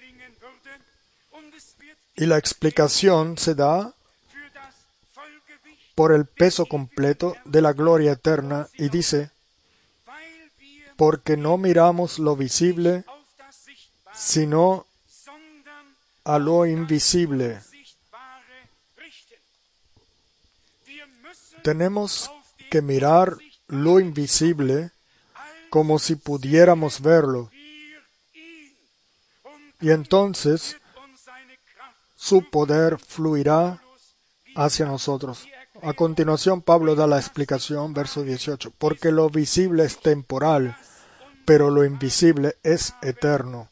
Y la explicación se da por el peso completo de la gloria eterna y dice, porque no miramos lo visible, sino a lo invisible. Tenemos que mirar lo invisible como si pudiéramos verlo. Y entonces su poder fluirá hacia nosotros. A continuación, Pablo da la explicación, verso 18, porque lo visible es temporal, pero lo invisible es eterno.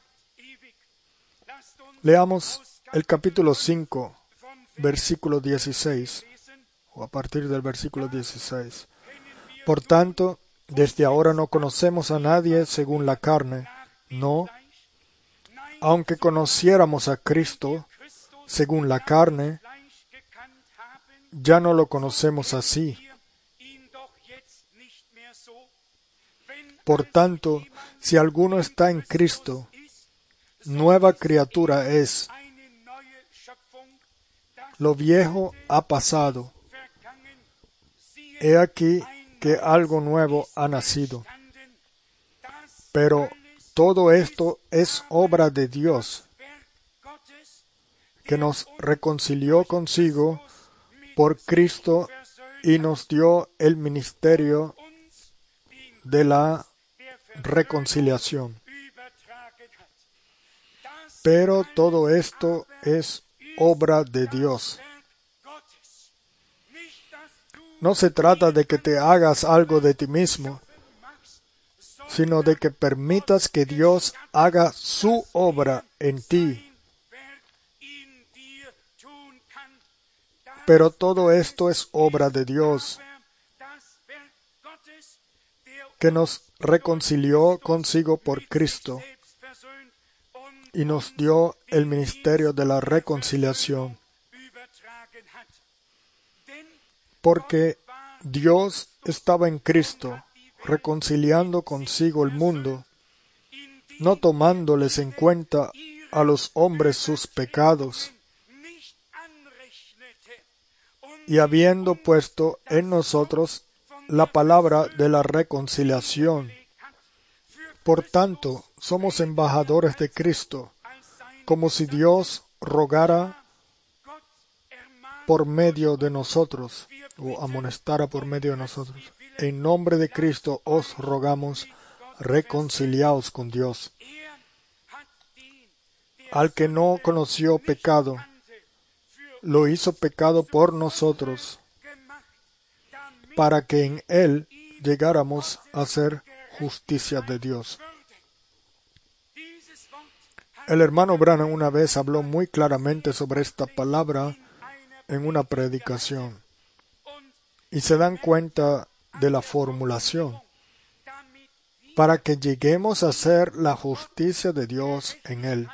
Leamos el capítulo 5, versículo 16, o a partir del versículo 16. Por tanto, desde ahora no conocemos a nadie según la carne, no, aunque conociéramos a Cristo según la carne, ya no lo conocemos así. Por tanto, si alguno está en Cristo, nueva criatura es. Lo viejo ha pasado. He aquí que algo nuevo ha nacido. Pero todo esto es obra de Dios, que nos reconcilió consigo por Cristo y nos dio el ministerio de la reconciliación. Pero todo esto es obra de Dios. No se trata de que te hagas algo de ti mismo, sino de que permitas que Dios haga su obra en ti. Pero todo esto es obra de Dios, que nos reconcilió consigo por Cristo y nos dio el ministerio de la reconciliación. Porque Dios estaba en Cristo, reconciliando consigo el mundo, no tomándoles en cuenta a los hombres sus pecados, y habiendo puesto en nosotros la palabra de la reconciliación. Por tanto, somos embajadores de Cristo, como si Dios rogara por medio de nosotros, o amonestara por medio de nosotros. En nombre de Cristo os rogamos, reconciliaos con Dios. Al que no conoció pecado, lo hizo pecado por nosotros, para que en Él llegáramos a ser justicia de Dios. El hermano Branham una vez habló muy claramente sobre esta palabra en una predicación. Y se dan cuenta de la formulación. Para que lleguemos a ser la justicia de Dios en Él.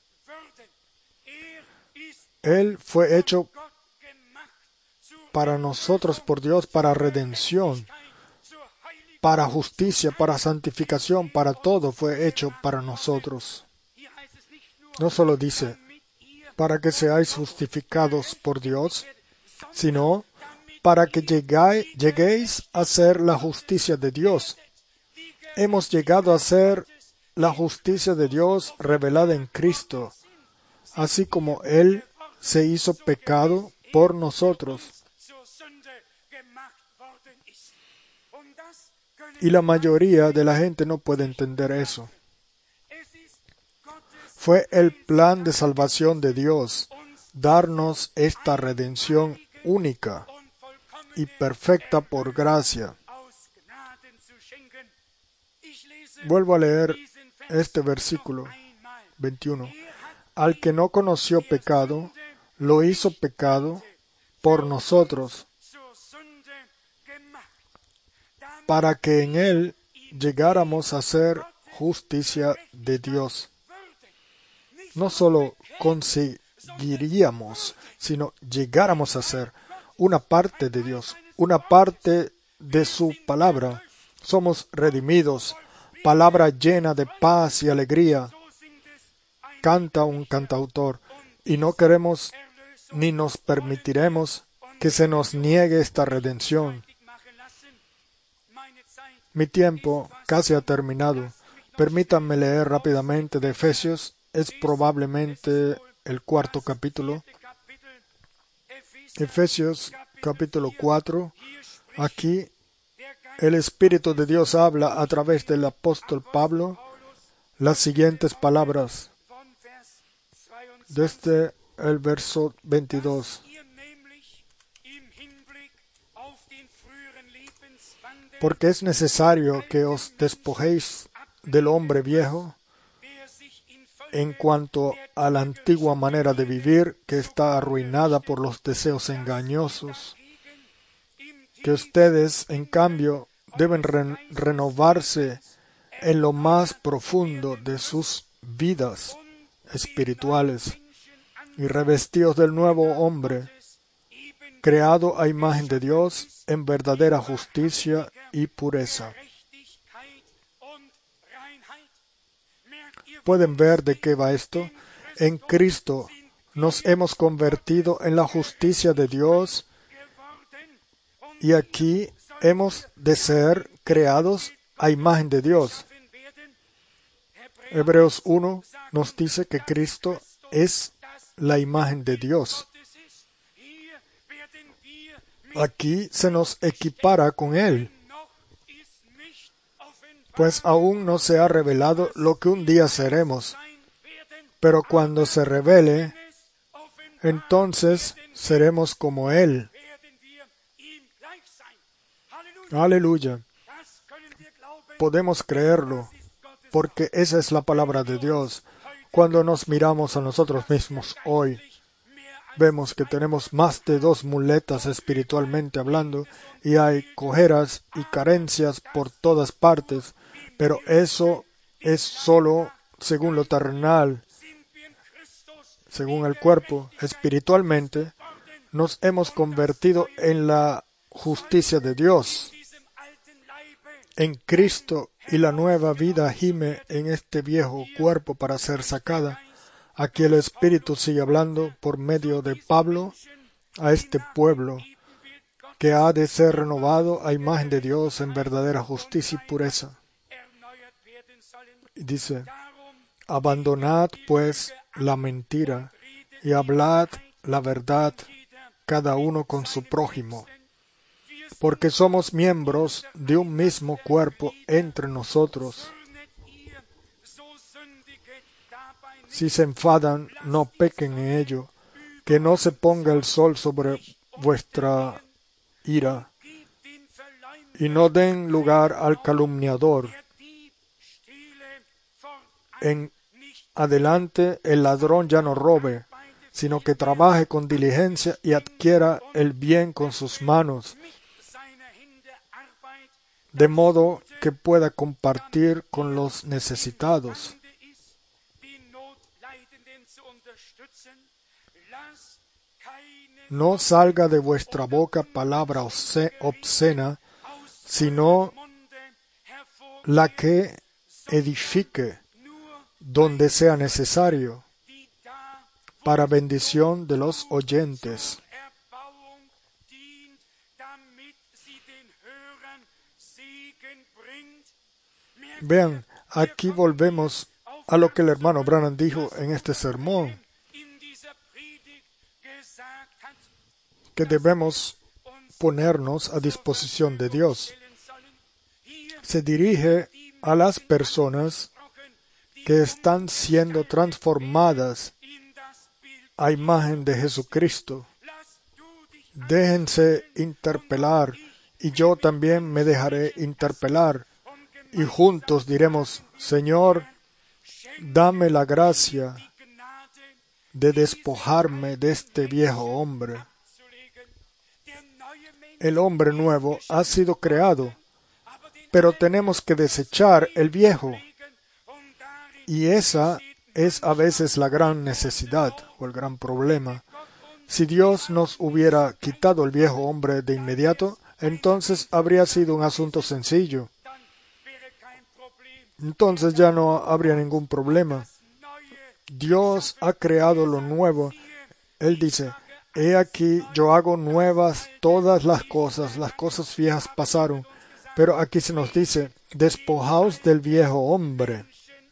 Él fue hecho para nosotros por Dios, para redención, para justicia, para santificación, para todo fue hecho para nosotros. No solo dice, para que seáis justificados por Dios, sino para que lleguéis a ser la justicia de Dios. Hemos llegado a ser la justicia de Dios revelada en Cristo, así como Él se hizo pecado por nosotros. Y la mayoría de la gente no puede entender eso. Fue el plan de salvación de Dios, darnos esta redención única y perfecta por gracia. Vuelvo a leer este versículo 21. Al que no conoció pecado, lo hizo pecado por nosotros, para que en Él llegáramos a ser justicia de Dios. No solo conseguiríamos, sino llegáramos a ser una parte de Dios, una parte de su palabra. Somos redimidos, palabra llena de paz y alegría, canta un cantautor, y no queremos ni nos permitiremos que se nos niegue esta redención. Mi tiempo casi ha terminado. Permítanme leer rápidamente de Efesios. Es probablemente el 4º capítulo. Efesios capítulo 4. Aquí el Espíritu de Dios habla a través del apóstol Pablo las siguientes palabras. Desde el verso 22. Porque es necesario que os despojéis del hombre viejo en cuanto a la antigua manera de vivir que está arruinada por los deseos engañosos, que ustedes, en cambio, deben renovarse en lo más profundo de sus vidas espirituales y revestidos del nuevo hombre, creado a imagen de Dios en verdadera justicia y pureza. ¿Pueden ver de qué va esto? En Cristo nos hemos convertido en la justicia de Dios y aquí hemos de ser creados a imagen de Dios. Hebreos 1 nos dice que Cristo es la imagen de Dios. Aquí se nos equipara con Él, pues aún no se ha revelado lo que un día seremos, pero cuando se revele, entonces seremos como Él. Aleluya. Podemos creerlo, porque esa es la palabra de Dios. Cuando nos miramos a nosotros mismos hoy, vemos que tenemos más de 2 muletas espiritualmente hablando, y hay cojeras y carencias por todas partes, pero eso es solo según lo terrenal, según el cuerpo. Espiritualmente nos hemos convertido en la justicia de Dios, en Cristo, y la nueva vida gime en este viejo cuerpo para ser sacada. Aquí el Espíritu sigue hablando por medio de Pablo a este pueblo que ha de ser renovado a imagen de Dios en verdadera justicia y pureza. Y dice, abandonad pues la mentira y hablad la verdad cada uno con su prójimo, porque somos miembros de un mismo cuerpo entre nosotros. Si se enfadan, no pequen en ello, que no se ponga el sol sobre vuestra ira, y no den lugar al calumniador. En adelante el ladrón ya no robe, sino que trabaje con diligencia y adquiera el bien con sus manos, de modo que pueda compartir con los necesitados. No salga de vuestra boca palabra obscena, sino la que edifique, donde sea necesario, para bendición de los oyentes. Vean, aquí volvemos a lo que el hermano Branham dijo en este sermón, que debemos ponernos a disposición de Dios. Se dirige a las personas que están siendo transformadas a imagen de Jesucristo. Déjense interpelar y yo también me dejaré interpelar y juntos diremos: Señor, dame la gracia de despojarme de este viejo hombre. El hombre nuevo ha sido creado, pero tenemos que desechar el viejo. Y esa es a veces la gran necesidad o el gran problema. Si Dios nos hubiera quitado el viejo hombre de inmediato, entonces habría sido un asunto sencillo. Entonces ya no habría ningún problema. Dios ha creado lo nuevo. Él dice: he aquí, yo hago nuevas todas las cosas viejas pasaron. Pero aquí se nos dice: despojaos del viejo hombre.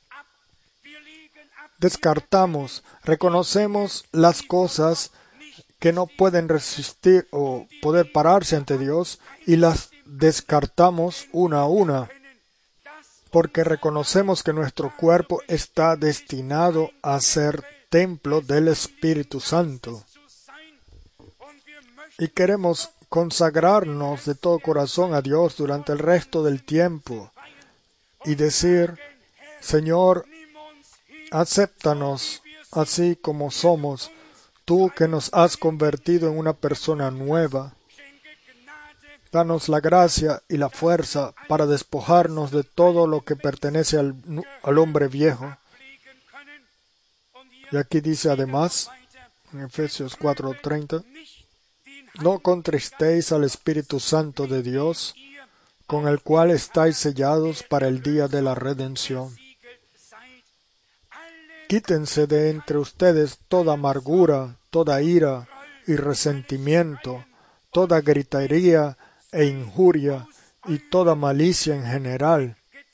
Descartamos, reconocemos las cosas que no pueden resistir o poder pararse ante Dios y las descartamos una a una, porque reconocemos que nuestro cuerpo está destinado a ser templo del Espíritu Santo. Y queremos consagrarnos de todo corazón a Dios durante el resto del tiempo y decir: Señor, acéptanos así como somos, tú que nos has convertido en una persona nueva. Danos la gracia y la fuerza para despojarnos de todo lo que pertenece al hombre viejo. Y aquí dice además, en Efesios 4:30, no contristéis al Espíritu Santo de Dios, con el cual estáis sellados para el día de la redención. Quítense de entre ustedes toda amargura, toda ira y resentimiento, toda gritería e injuria y toda malicia en general.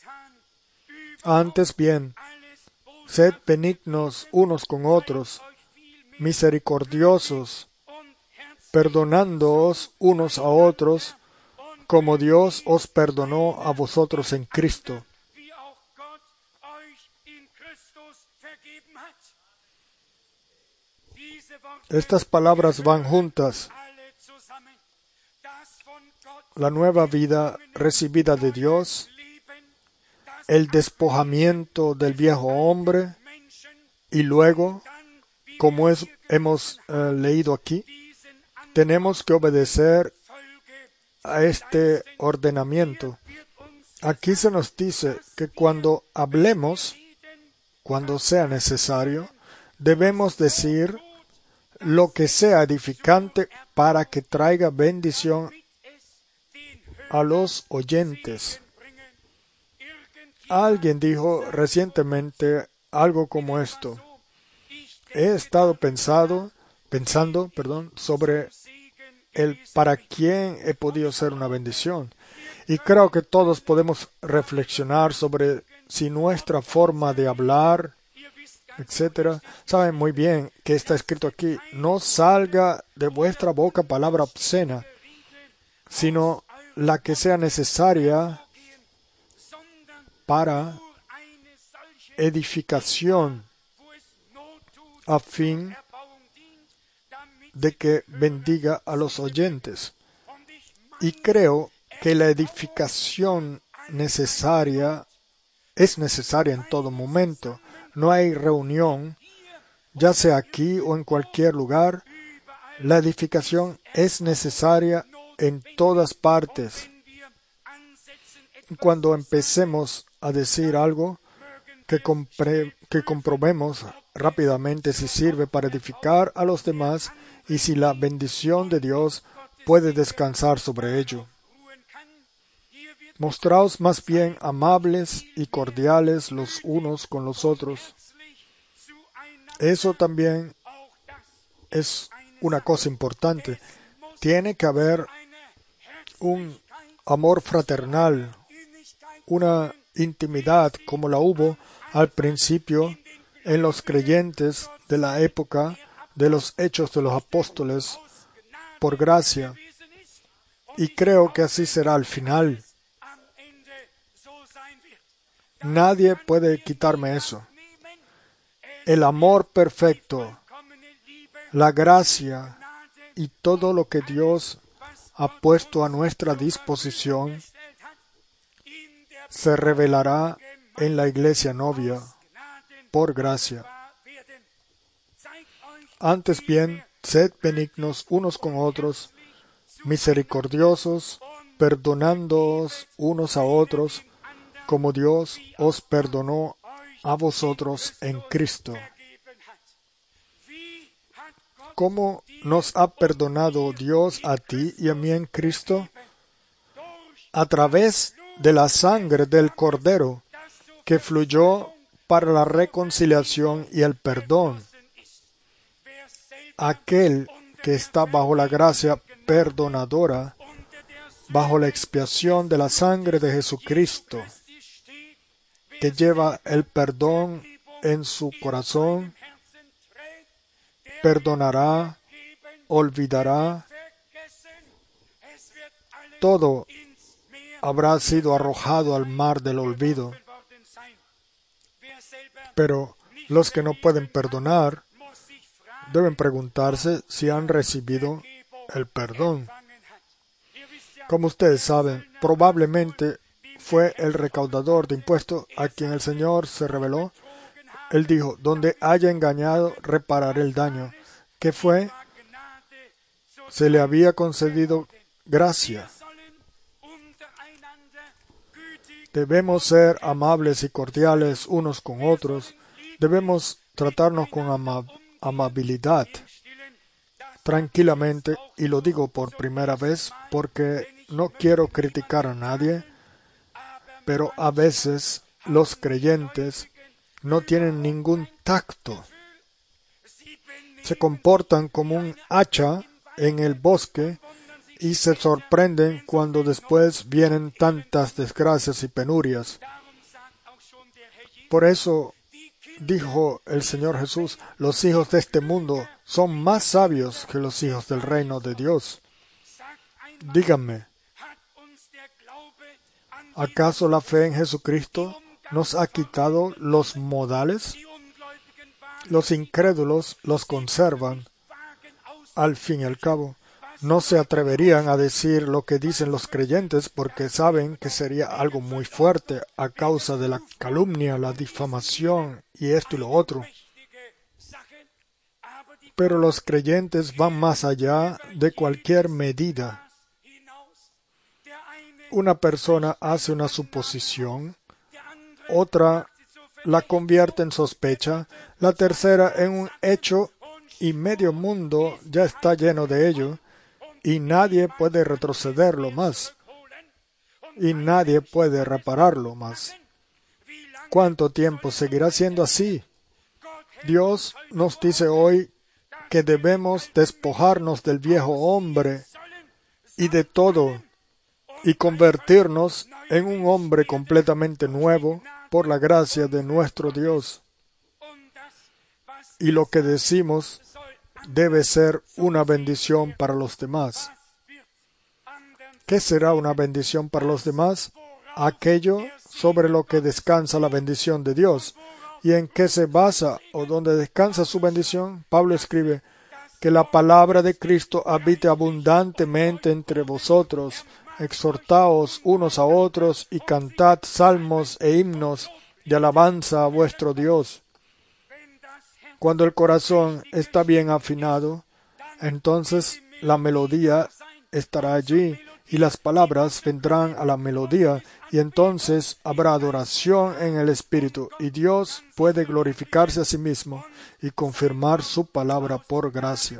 Antes bien, sed benignos unos con otros, misericordiosos, perdonándoos unos a otros, como Dios os perdonó a vosotros en Cristo. Estas palabras van juntas. La nueva vida recibida de Dios, el despojamiento del viejo hombre, y luego, como hemos leído aquí, tenemos que obedecer a este ordenamiento. Aquí se nos dice que cuando hablemos, cuando sea necesario, debemos decir lo que sea edificante para que traiga bendición a los oyentes. Alguien dijo recientemente algo como esto: he estado pensando, sobre el para quién he podido ser una bendición. Y creo que todos podemos reflexionar sobre si nuestra forma de hablar, etcétera. Saben muy bien que está escrito aquí: no salga de vuestra boca palabra obscena, sino la que sea necesaria para edificación, a fin de que bendiga a los oyentes. Y creo que la edificación necesaria es necesaria en todo momento. No hay reunión, ya sea aquí o en cualquier lugar. La edificación es necesaria en todas partes. Cuando empecemos a decir algo, que comprobemos rápidamente si sirve para edificar a los demás y si la bendición de Dios puede descansar sobre ello. Mostraos más bien amables y cordiales los unos con los otros. Eso también es una cosa importante. Tiene que haber un amor fraternal, una intimidad como la hubo al principio en los creyentes de la época de los Hechos de los Apóstoles por gracia. Y creo que así será al final. Nadie puede quitarme eso. El amor perfecto, la gracia y todo lo que Dios ha puesto a nuestra disposición se revelará en la iglesia novia por gracia. Antes bien, sed benignos unos con otros, misericordiosos, perdonándoos unos a otros, como Dios os perdonó a vosotros en Cristo. ¿Cómo nos ha perdonado Dios a ti y a mí en Cristo? A través de la sangre del Cordero, que fluyó para la reconciliación y el perdón. Aquel que está bajo la gracia perdonadora, bajo la expiación de la sangre de Jesucristo, que lleva el perdón en su corazón, perdonará, olvidará, todo habrá sido arrojado al mar del olvido. Pero los que no pueden perdonar deben preguntarse si han recibido el perdón. Como ustedes saben, probablemente fue el recaudador de impuestos a quien el Señor se reveló. Él dijo, donde haya engañado, repararé el daño. ¿Qué fue? Se le había concedido gracia. Debemos ser amables y cordiales unos con otros. Debemos tratarnos con amabilidad, tranquilamente, y lo digo por primera vez porque no quiero criticar a nadie, pero a veces los creyentes no tienen ningún tacto. Se comportan como un hacha en el bosque y se sorprenden cuando después vienen tantas desgracias y penurias. Por eso dijo el Señor Jesús, los hijos de este mundo son más sabios que los hijos del reino de Dios. Díganme, ¿acaso la fe en Jesucristo nos ha quitado los modales? Los incrédulos los conservan. Al fin y al cabo, no se atreverían a decir lo que dicen los creyentes porque saben que sería algo muy fuerte a causa de la calumnia, la difamación y esto y lo otro. Pero los creyentes van más allá de cualquier medida. Una persona hace una suposición, otra la convierte en sospecha, la tercera en un hecho y medio mundo ya está lleno de ello y nadie puede retrocederlo más y nadie puede repararlo más. ¿Cuánto tiempo seguirá siendo así? Dios nos dice hoy que debemos despojarnos del viejo hombre y de todo y convertirnos en un hombre completamente nuevo por la gracia de nuestro Dios. Y lo que decimos debe ser una bendición para los demás. ¿Qué será una bendición para los demás? Aquello sobre lo que descansa la bendición de Dios. ¿Y en qué se basa o dónde descansa su bendición? Pablo escribe, que la palabra de Cristo habite abundantemente entre vosotros, exhortaos unos a otros y cantad salmos e himnos de alabanza a vuestro Dios. Cuando el corazón está bien afinado, entonces la melodía estará allí y las palabras vendrán a la melodía y entonces habrá adoración en el Espíritu y Dios puede glorificarse a sí mismo y confirmar su palabra por gracia.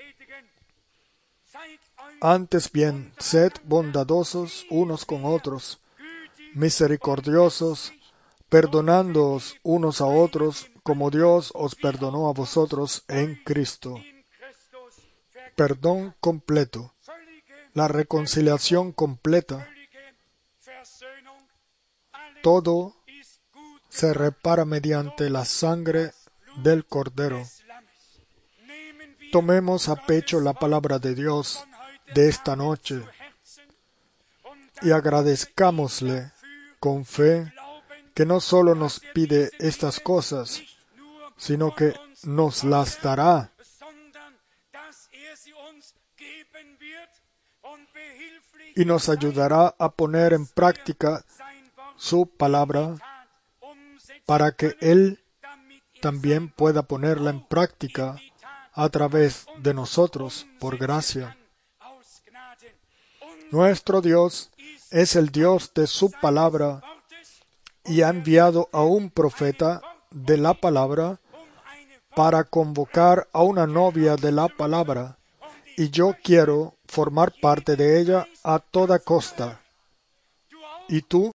Antes bien, sed bondadosos unos con otros, misericordiosos, perdonándoos unos a otros, como Dios os perdonó a vosotros en Cristo. Perdón completo, la reconciliación completa. Todo se repara mediante la sangre del Cordero. Tomemos a pecho la palabra de Dios de esta noche y agradezcámosle con fe que no solo nos pide estas cosas, sino que nos las dará. Y nos ayudará a poner en práctica su palabra para que Él también pueda ponerla en práctica a través de nosotros por gracia. Nuestro Dios es el Dios de su palabra y ha enviado a un profeta de la palabra para convocar a una novia de la palabra, y yo quiero formar parte de ella a toda costa. ¿Y tú?